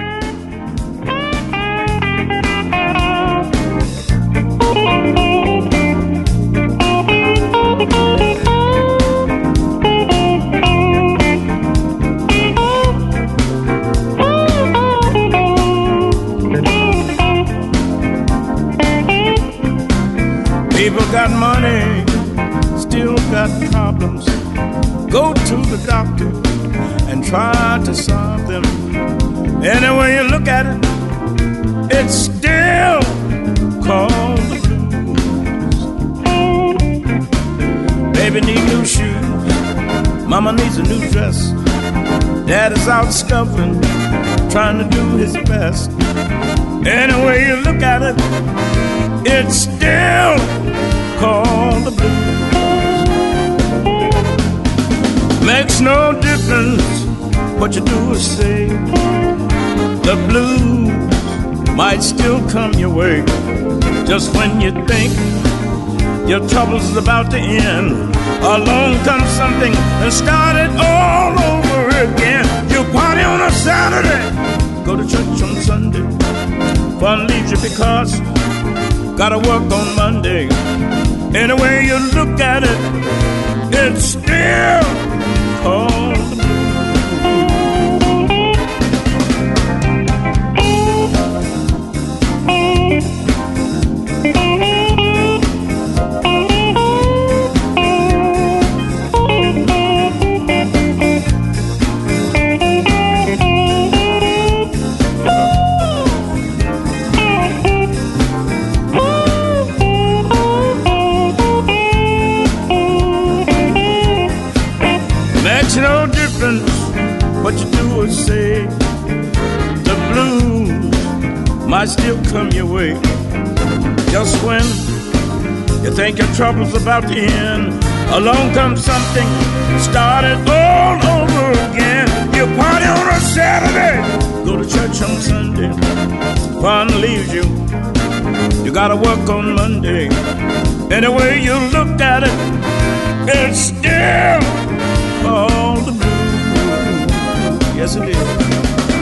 People got money, still got problems. Go to the doctor and try to solve them. Any way you look at it, it's still called the blues. Baby need new shoes, mama needs a new dress. Dad is out scuffling, trying to do his best. Any way you look at it, it's still called the blues. Makes no difference what you do or say, the blues might still come your way. Just when you think your trouble's about to end, along comes something and start it all over again. You party on a Saturday, go to church on Sunday, fun leaves you because gotta work on Monday. Any way you look at it, it's still called the blues. Makes no difference what you do or say, the blues might still come your way. Just when you think your trouble's about to end, along comes something, start it all over again. You party on a Saturday, go to church on Sunday, fun leaves you, you gotta work on Monday. Any way you look at it, it's still all the blues. Yes, it is.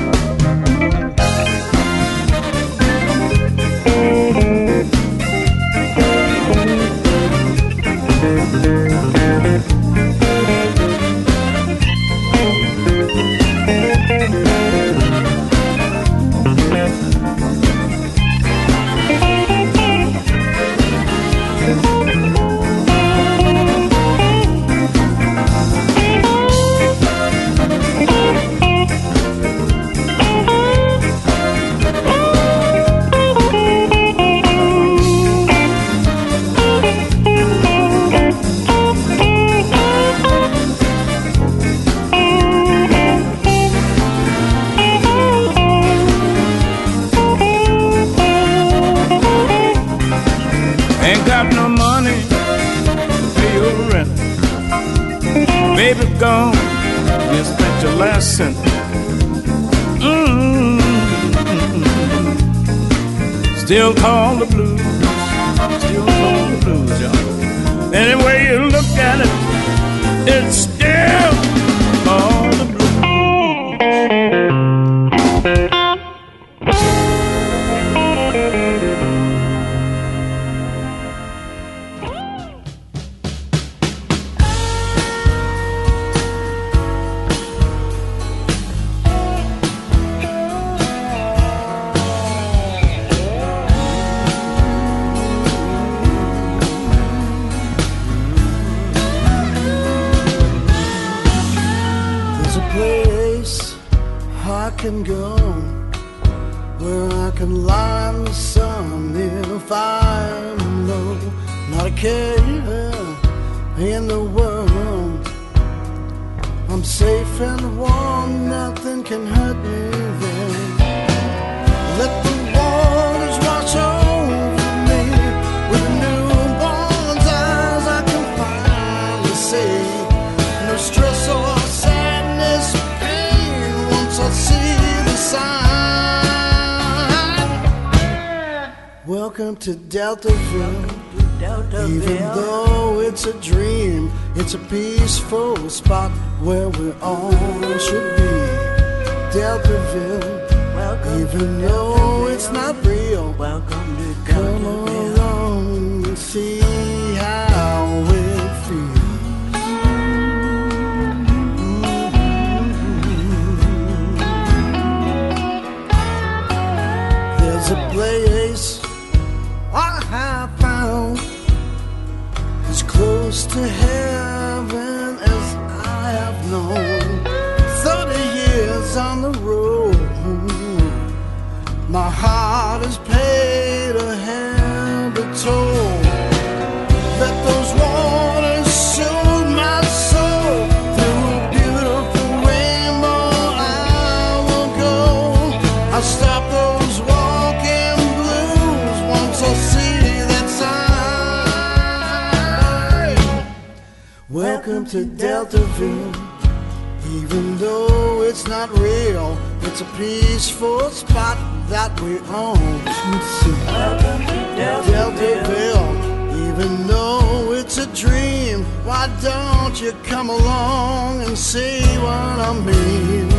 Ain't got no money to pay your rent. Baby gone, you spent your last cent. Mm-hmm. Still call the blues, still call the blues, y'all. Any way you look at it, it's still called the blues. Can go where I can lie in the sun if I'm low. Not a care in the world. I'm safe and warm, nothing can hurt me there. Let the waters wash over me with a newborn to Deltaville. Even though it's a dream, it's a peaceful spot where we all should be. Deltaville. Even though it's not real, welcome to come along and see how it feels. There's a place I have found as close to heaven as I have known. Thirty years on the road, my heart has paid a heavy toll. Let those waters soothe my soul. Through a beautiful rainbow I will go. I'll stop those walking blues once I see that sign. Welcome to Deltaville. Even though it's not real, it's a peaceful spot that we all should see. Deltaville, even though it's a dream, why don't you come along and see what I mean?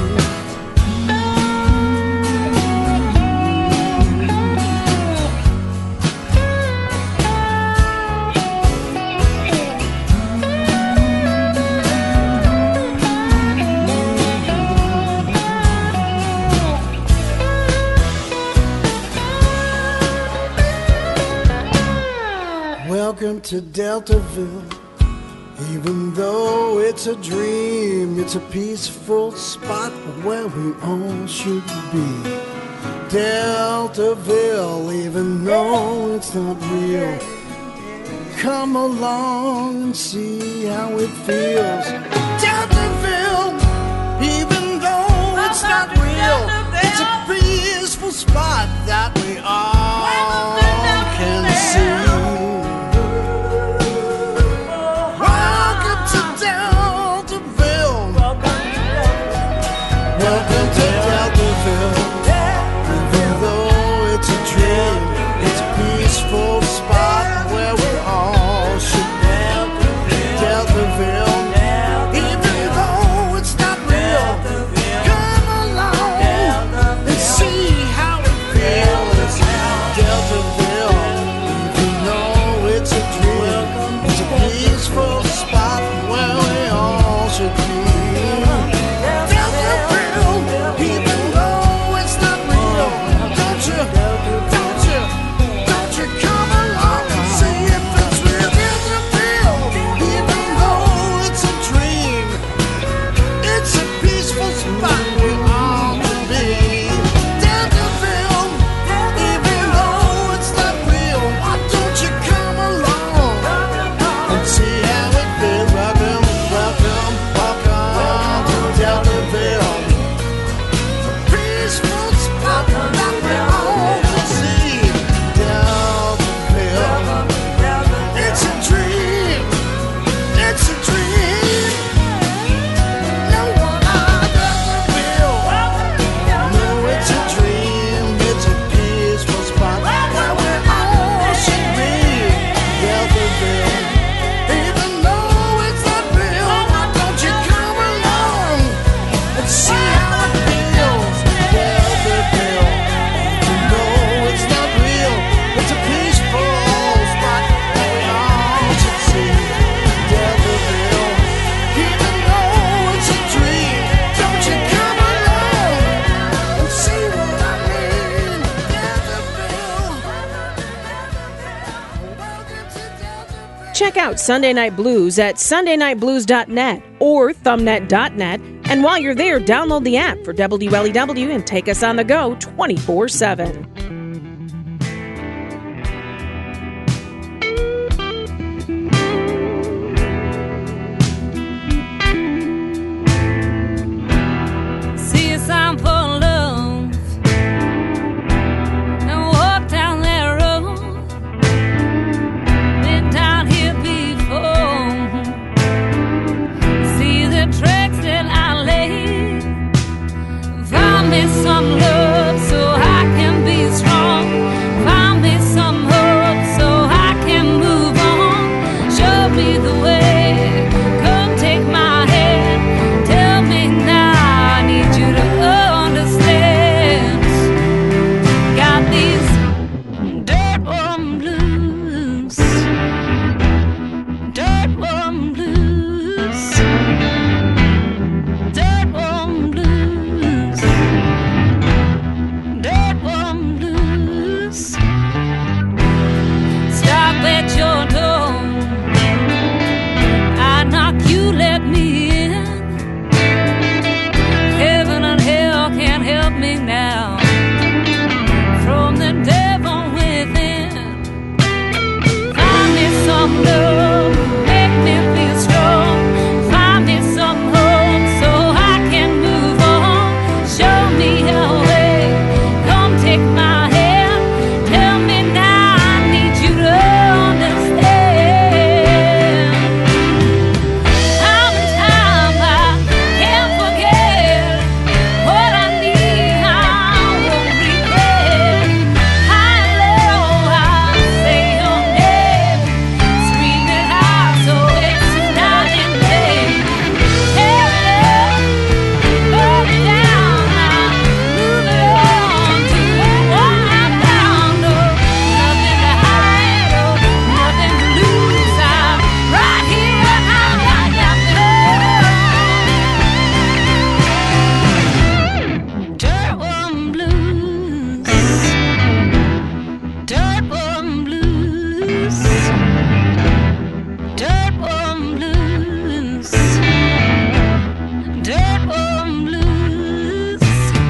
Welcome to Deltaville. Even though it's a dream, it's a peaceful spot where we all should be. Deltaville, even though it's not real, come along and see how it feels. Deltaville, even though it's not real, it's a peaceful spot that we all can see. Welcome to Deltaville. Even though it's a dream, it's a peaceful spot where we all should be. Deltaville. Even though it's not real, come along and see how it feels. Deltaville. Even though it's a dream, it's a peaceful spot where we all should be. Check out Sunday Night Blues at sunday night blues dot net or thumbnet dot net. And while you're there, download the app for W L E W and take us on the go twenty-four seven. See a sign for love and walk down that road. Been down here before. See the tracks that I laid. Find me some love so I can be strong. me the way. Come take my hand, tell me now. I need you to understand. Got these dirt worm blues, dirt worm blues, dirt worm blues, dirt worm blues. Stop at your door. I knock, you let me in. Heaven and hell can't help me now. From the devil within. Find me some love, make me feel strong. Find me some hope so I can move on. Show me a way, come take my hand. Tell me now, I need you to understand. Time and time I can't forget what I need, I won't regret. High and low, I'll say your name. Scream it out so it's not in vain. Tear it up, burn it down, I'll move it on to what I found. Oh, nothing to hide, oh, nothing to lose. I'm right here and I'm not nothing. Dirt worm blues, dirt worm blues, dirt worm blues, dirt worm blues.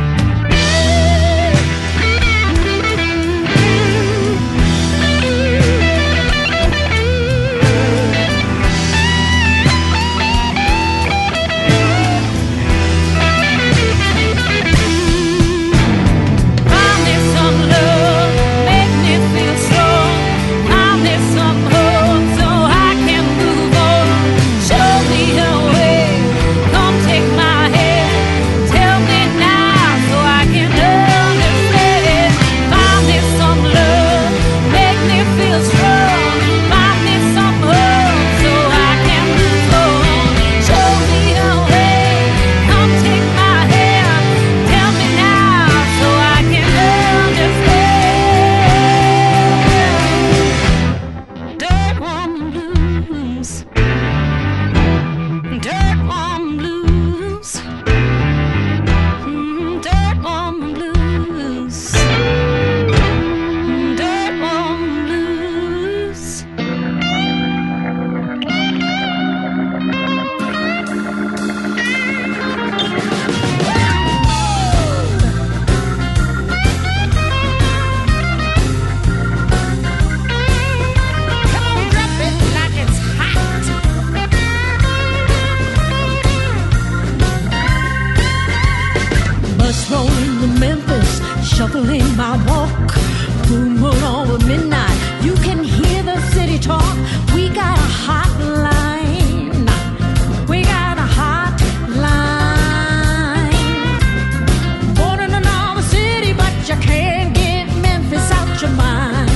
Find me some love, make me feel strong. Find me some hope so I can move on. Show me a way, come take my hand. Tell me now so I can understand. Find me some love, make me feel strong. Find me some hope so I can move on. Show me a way, come take my hand. Tell me now so I can understand. Dirt worm blues, dirt worm blues, Mm, dirt worm blues, dirt worm blues. Come on, drop it like it's hot. Bus rolling to Memphis, shuffling my walk. Full moon over midnight, you can hear the city talk. We got a hotline. We got a hotline. Born in another city, but you can't get Memphis out your mind.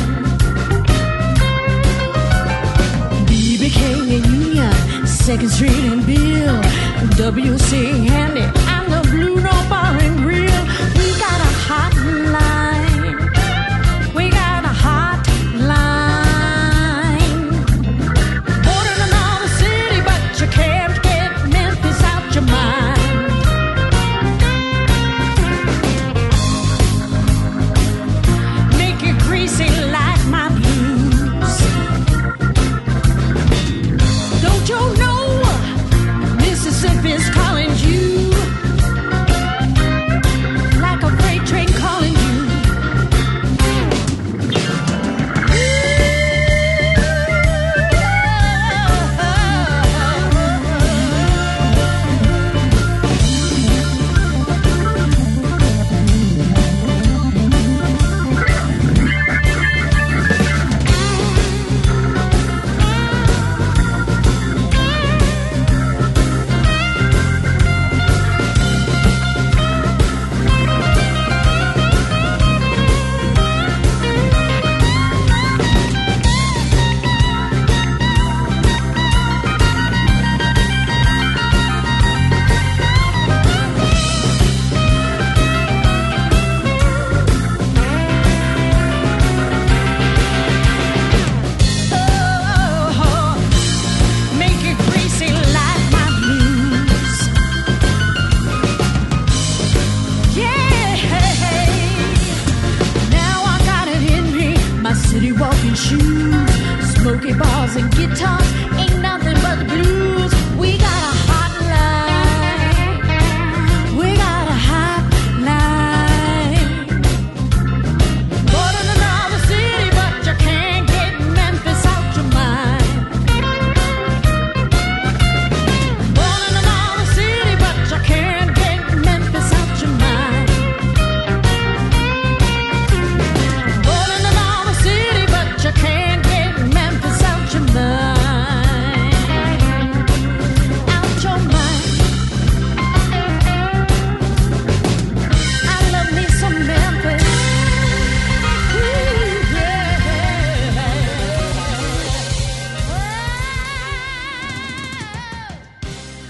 B B King and Union, Second Street and Bill, W C Handy, and the Blue Note Bar and Grill. We got a hotline. We got a hotline. Born in another city, but you can't get Memphis out your mind. Make you greasy like my blues. Don't you know Mississippi's calling you?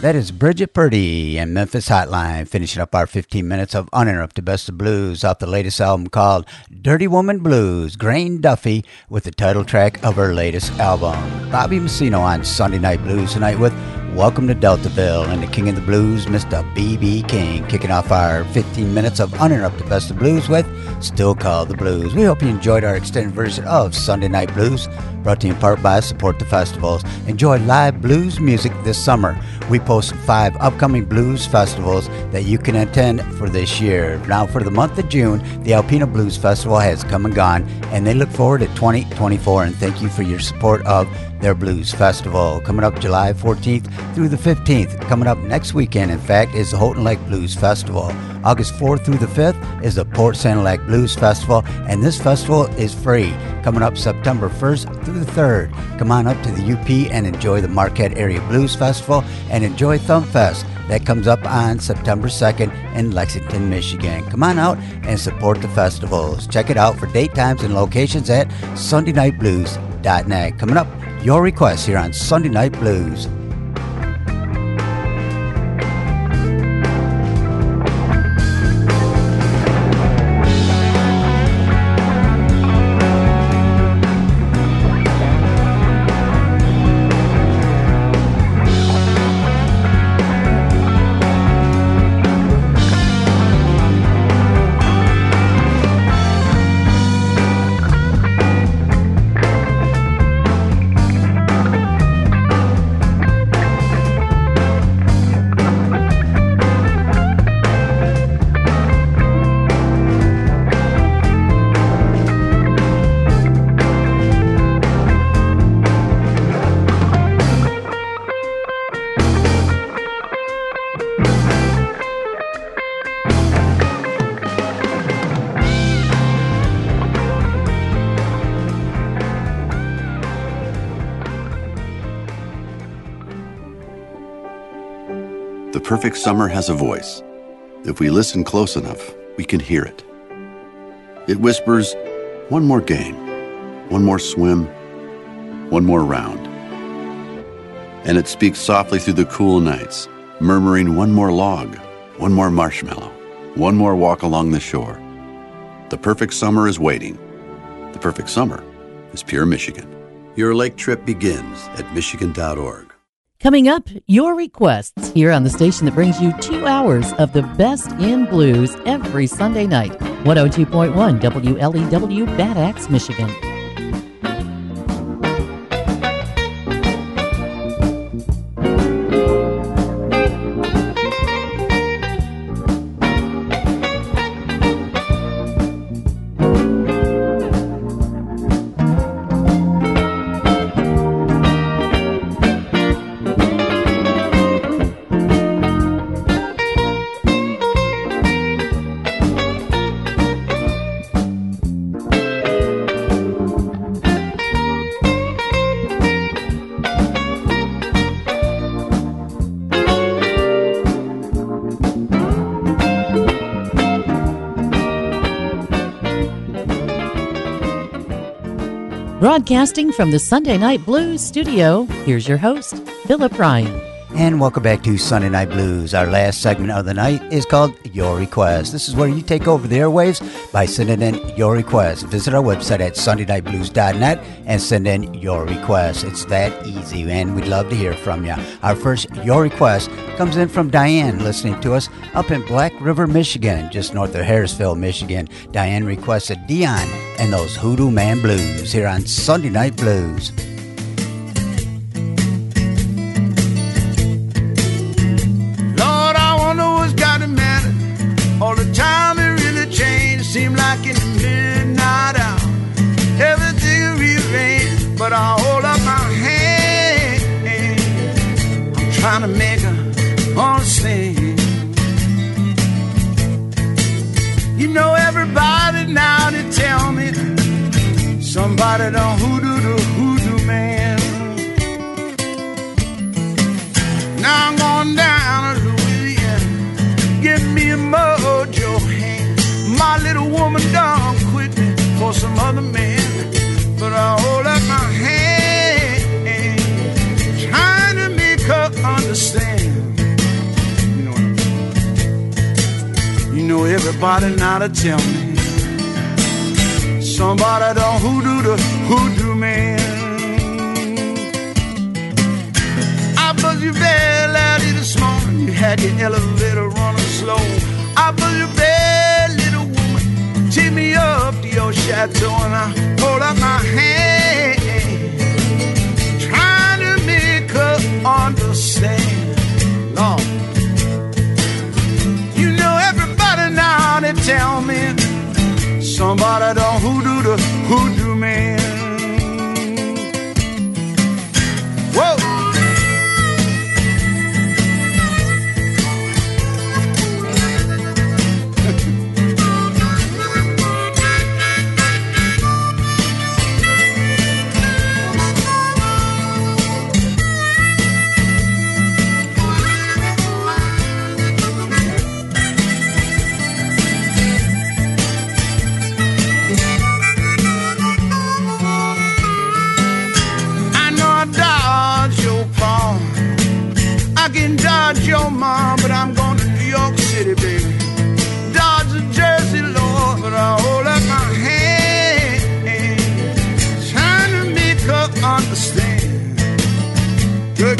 That is Bridget Purdy and Memphis Hotline, finishing up our fifteen minutes of uninterrupted Best of Blues off the latest album called Dirty Woman Blues, Grain Duffy, with the title track of her latest album. Bobby Messino on Sunday Night Blues tonight with Welcome to Deltaville, and the King of the Blues, Mister B B King, kicking off our fifteen minutes of uninterrupted Best of Blues with Still Called the Blues. We hope you enjoyed our extended version of Sunday Night Blues, brought to you in part by Support the Festivals. Enjoy live blues music this summer. We posted five upcoming blues festivals that you can attend for this year. Now, for the month of June, the Alpena Blues Festival has come and gone, and they look forward to twenty twenty-four, and thank you for your support of their blues festival. Coming up July fourteenth through the fifteenth. Coming up next weekend, in fact, is the Houghton Lake Blues Festival. August fourth through the fifth is the Port Sanilac Blues Festival, and this festival is free. Coming up September first through the third. Come on up to the U P and enjoy the Marquette Area Blues Festival and enjoy Thumb Fest. That comes up on September second in Lexington, Michigan. Come on out and support the festivals. Check it out for date times and locations at sunday night blues dot net. Coming up, your requests here on Sunday Night Blues. The perfect summer has a voice. If we listen close enough, we can hear it. It whispers, one more game, one more swim, one more round. And it speaks softly through the cool nights, murmuring one more log, one more marshmallow, one more walk along the shore. The perfect summer is waiting. The perfect summer is pure Michigan. Your lake trip begins at michigan dot org. Coming up, your requests here on the station that brings you two hours of the best in blues every Sunday night. one oh two point one W L E W, Bad Axe, Michigan. Broadcasting from the Sunday Night Blues studio, here's your host, Philip Ryan. And welcome back to Sunday Night Blues. Our last segment of the night is called Your Request. This is where you take over the airwaves by sending in your request. Visit our website at sunday night blues dot net and send in your request. It's that easy, and we'd love to hear from you. Our first Your Request comes in from Diane, listening to us up in Black River, Michigan, just north of Harrisville, Michigan. Diane requested Dion and those Hoodoo Man Blues here on Sunday Night Blues. All the time it really changed, seemed like in the midnight hour. Everything rearranged, but I hold up my hand. I'm trying to make her understand. You know everybody now they tell me somebody done hoodoo the hoodoo man. Now I'm going down to Louisiana, give me a mojo hand. My little woman done quit me for some other man, but I hold up my hand, trying to make her understand. everybody now to tell me. Somebody done hoodoo the hoodoo man. I was you very early this morning. You had your elevator running slow. I was you very little woman. Take me up to your chateau and I hold up my hand, trying to make her understand. Lord, you know everybody now they tell me somebody done hoodoo the hoodoo man. Whoa. Dodge your mom, but I'm going to New York City, baby. Dodge the Jersey, Lord, but I hold up my hand, trying to make her understand. Good.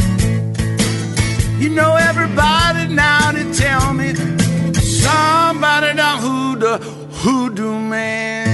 You know everybody now they tell me somebody done hoodoo, hoodoo man.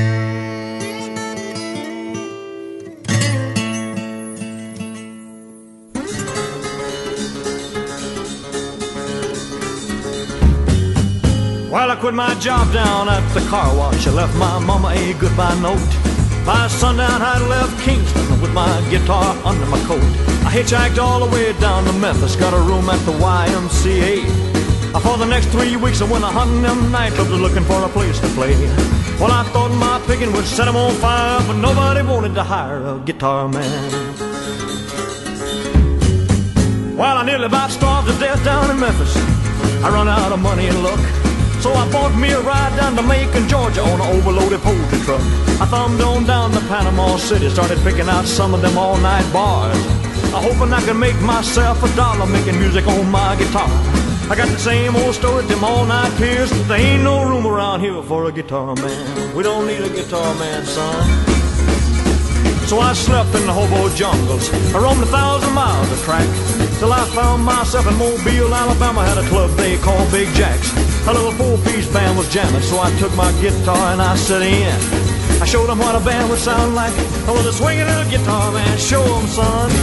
Well, I quit my job down at the car wash. I left my mama a goodbye note. By sundown, I left Kingston with my guitar under my coat. I hitchhiked all the way down to Memphis, got a room at the Y M C A. For the next three weeks, I went a hunting them nightclubs looking for a place to play. Well, I thought my picking would set them on fire, but nobody wanted to hire a guitar man. Well, I nearly about starved to death down in Memphis. I run out of money and luck. So I bought me a ride down to Macon, Georgia on an overloaded poultry truck. I thumbed on down to Panama City, started picking out some of them all-night bars. I hoping I could make myself a dollar making music on my guitar. I got the same old story, them all-night peers. There ain't no room around here for a guitar man. We don't need a guitar man, son. So I slept in the hobo jungles. I roamed a thousand miles of track till I found myself in Mobile, Alabama. Had a club they called Big Jack's. A little four-piece band was jamming, so I took my guitar and I set in. I showed them what a band would sound like. I was a swinging little guitar man. Show them, son.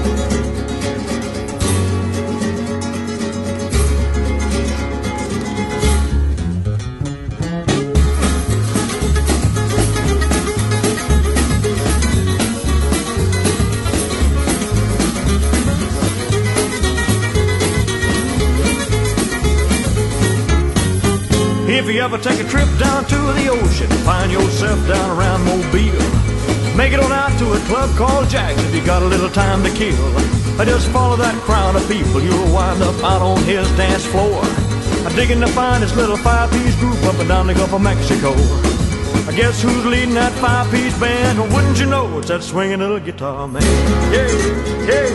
If you ever take a trip down to the ocean, find yourself down around Mobile, make it on out to a club called Jack's if you got a little time to kill. I just follow that crowd of people, you'll wind up out on his dance floor. I'm digging to find this little five-piece group up and down the Gulf of Mexico. I guess who's leading that five-piece band? Well, wouldn't you know it's that swinging little guitar man? Yeah, yeah.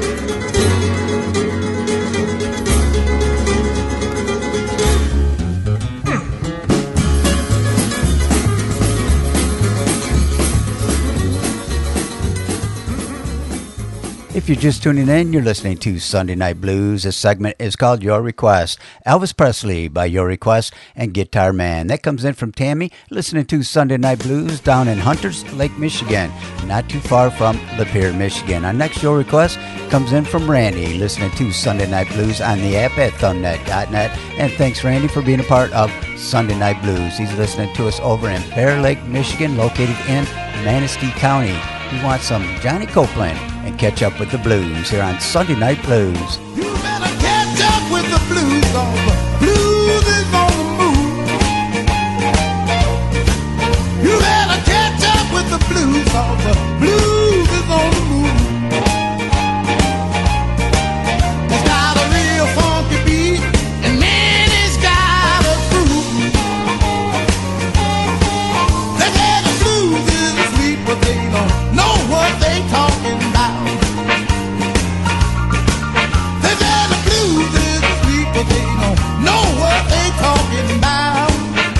If you're just tuning in, you're listening to Sunday Night Blues. This segment is called Your Request. Elvis Presley by Your Request and Guitar Man. That comes in from Tammy, listening to Sunday Night Blues down in Hunters Lake, Michigan, not too far from Lapeer, Michigan. Our next Your Request comes in from Randy, listening to Sunday Night Blues on the app at thumbnet dot net. And thanks, Randy, for being a part of Sunday Night Blues. He's listening to us over in Bear Lake, Michigan, located in Manistee County. He wants some Johnny Copeland and catch up with the blues here on Sunday Night Blues. You better catch up with the blues on the blues is on the move. You better catch up with the blues on the blues is on the move. It's got a real funky beat and man, it's got a groove. They say the blues is sweet, but they don't know what they talking about. They say the blues is sweet, but they don't know what they talking about.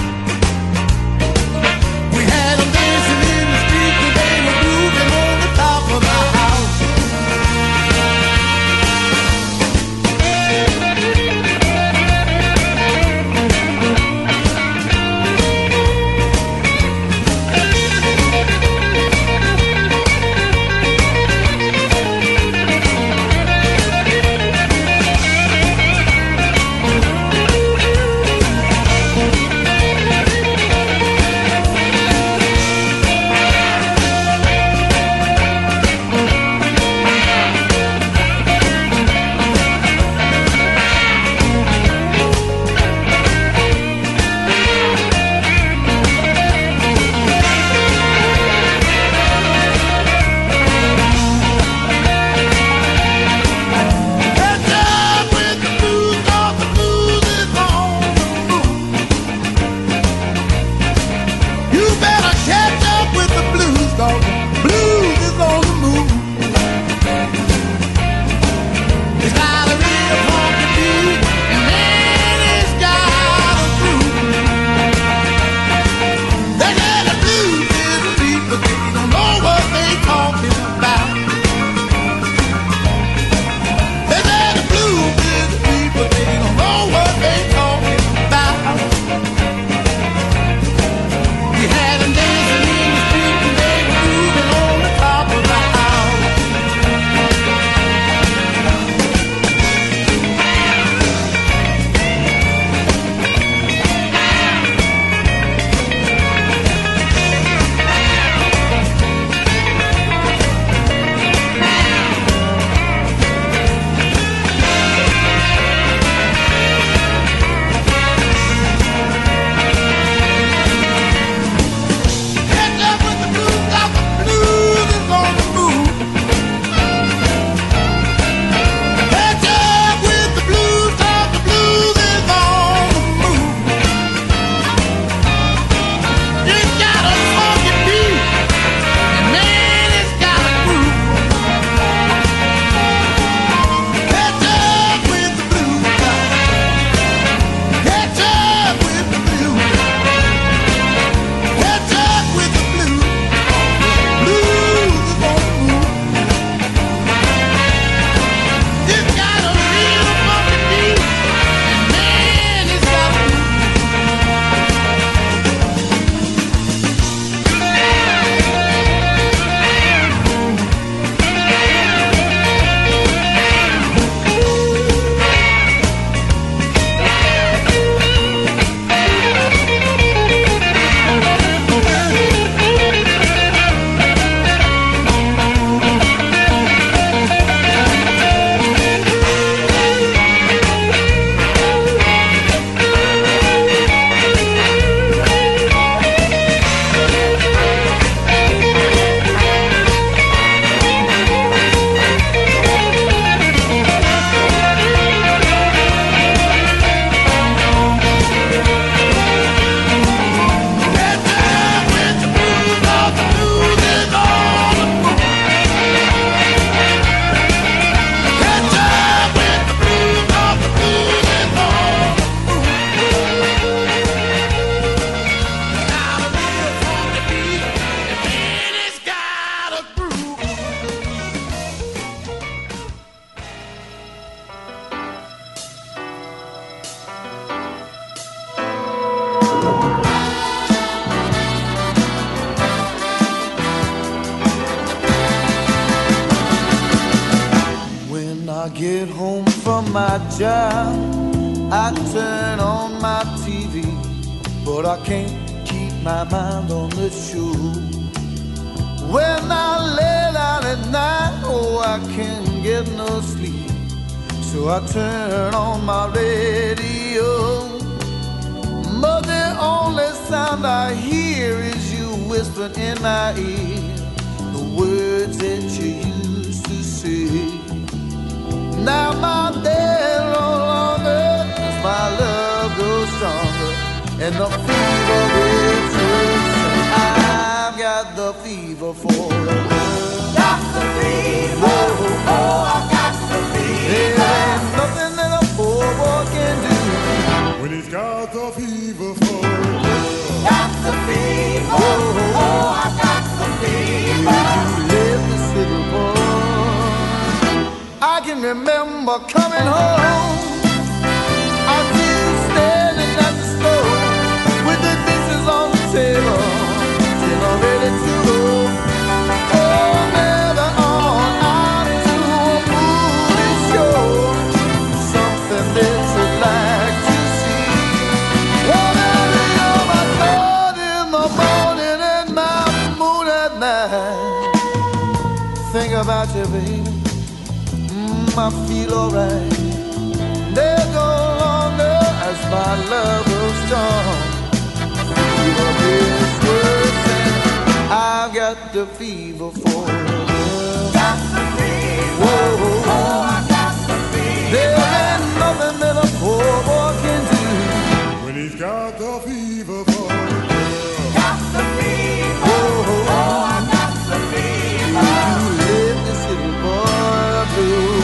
get home from my job, I turn on my T V, but I can't keep my mind on the show. When I lay down at night, oh, I can't get no sleep, so I turn on my radio. But the only sound I hear is you whispering in my ear the words that you used to say. Now my day no longer, as my love grows stronger, and the fever is worse. I've got the fever for the world. Got the fever, oh, oh, I got the fever. There ain't nothing that a poor boy can do when he's got the fever for the world. Got the fever, oh, oh, I got the fever. You live this little boy. I can remember coming home. I see you standing at the stove with the dishes on the table, dinner ready to go. Oh, never on out to a movie show, something that you'd like to see. Whatever you're my thought in the morning and my moon at night. Think about you, baby. I feel alright. There's no longer as my love grows strong. Fever is worse, and I've got the fever for the world. Got the fever. Whoa, oh, I got the fever. There ain't nothing that a poor boy can do when he's got the fever for the world. Got the fever. Whoa, oh, I got the fever. You live this little boy blue.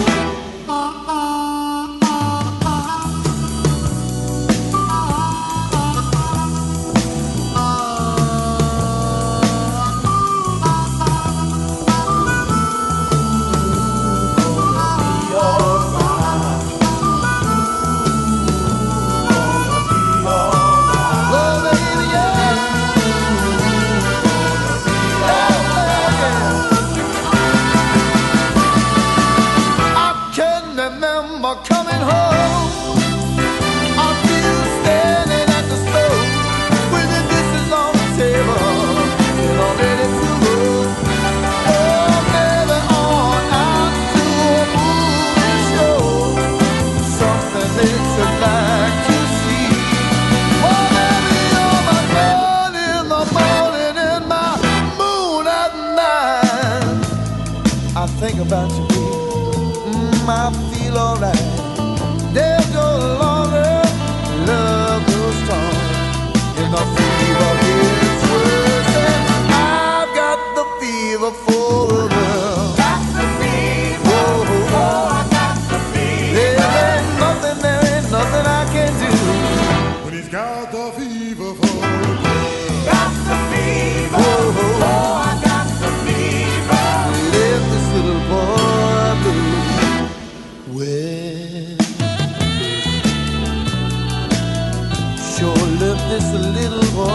About you, mm, I feel alright. There's no longer love goes strong, and the fever gets worse, and I've got the fever for the world. Got the fever, oh, oh, I got the fever. There ain't nothing, there ain't nothing I can do when he's got the fever for the world. Got the fever, oh, oh, I got the fever. Live this little boy blue. Well, sure live this little boy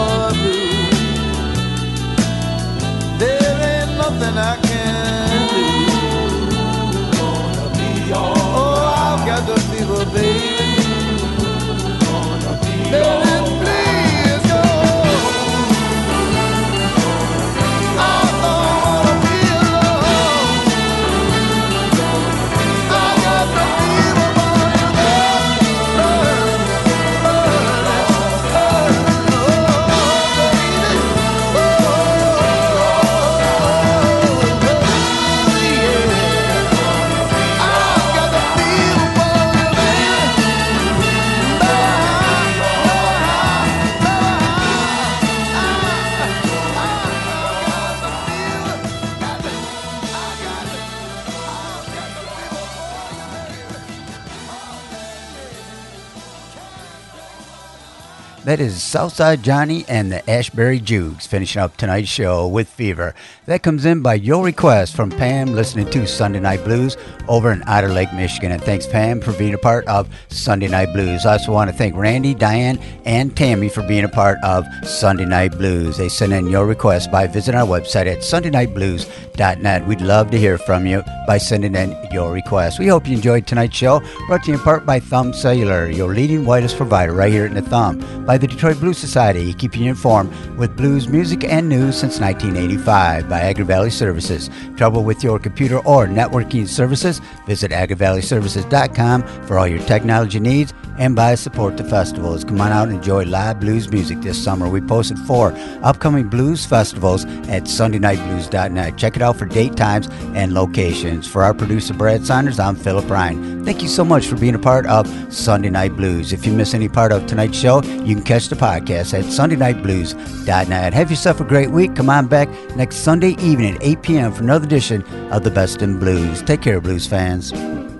That is Southside Johnny and the Ashbury Jukes finishing up tonight's show with Fever. That comes in by your request from Pam, listening to Sunday Night Blues over in Otter Lake, Michigan. And thanks, Pam, for being a part of Sunday Night Blues. I also want to thank Randy, Diane, and Tammy for being a part of Sunday Night Blues. They send in your request by visiting our website at sunday night blues dot net. We'd love to hear from you by sending in your request. We hope you enjoyed tonight's show, brought to you in part by Thumb Cellular, your leading wireless provider right here in the Thumb, by the Detroit Blues Society, keeping you informed with blues music and news since nineteen eighty-five, by Agri Valley Services. Trouble with your computer or networking services? Visit agri valley services dot com for all your technology needs, and by Support the Festivals. Come on out and enjoy live blues music this summer. We posted four upcoming blues festivals at sunday night blues dot net. Check it out for date times and locations. For our producer Brad Saunders, I'm Philip Ryan. Thank you so much for being a part of Sunday Night Blues. If you miss any part of tonight's show, you can catch the podcast at sunday night blues dot net. Have yourself a great week. Come on back next Sunday evening at eight p.m. for another edition of The Best in Blues. Take care, blues fans.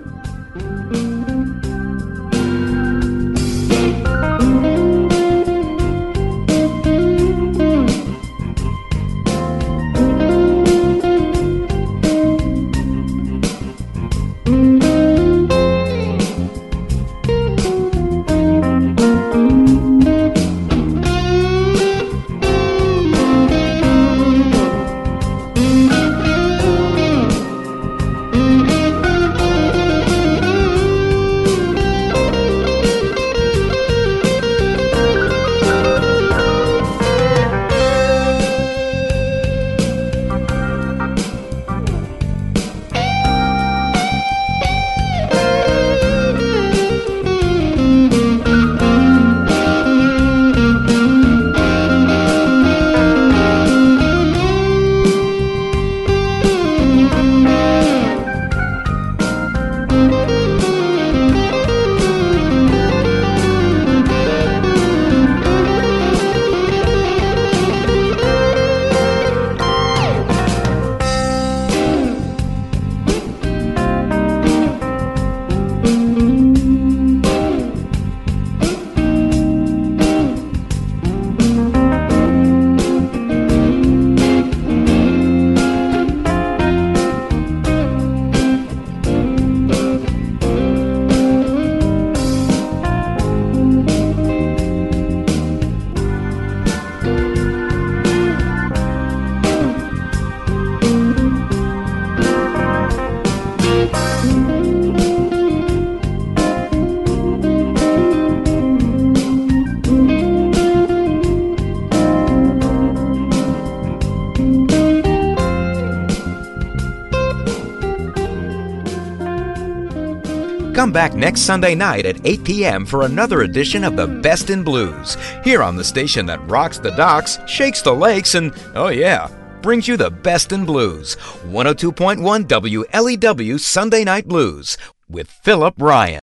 Come back next Sunday night at eight p.m. for another edition of The Best in Blues, here on the station that rocks the docks, shakes the lakes, and, oh yeah, brings you the best in blues. one oh two point one W L E W Sunday Night Blues with Philip Ryan.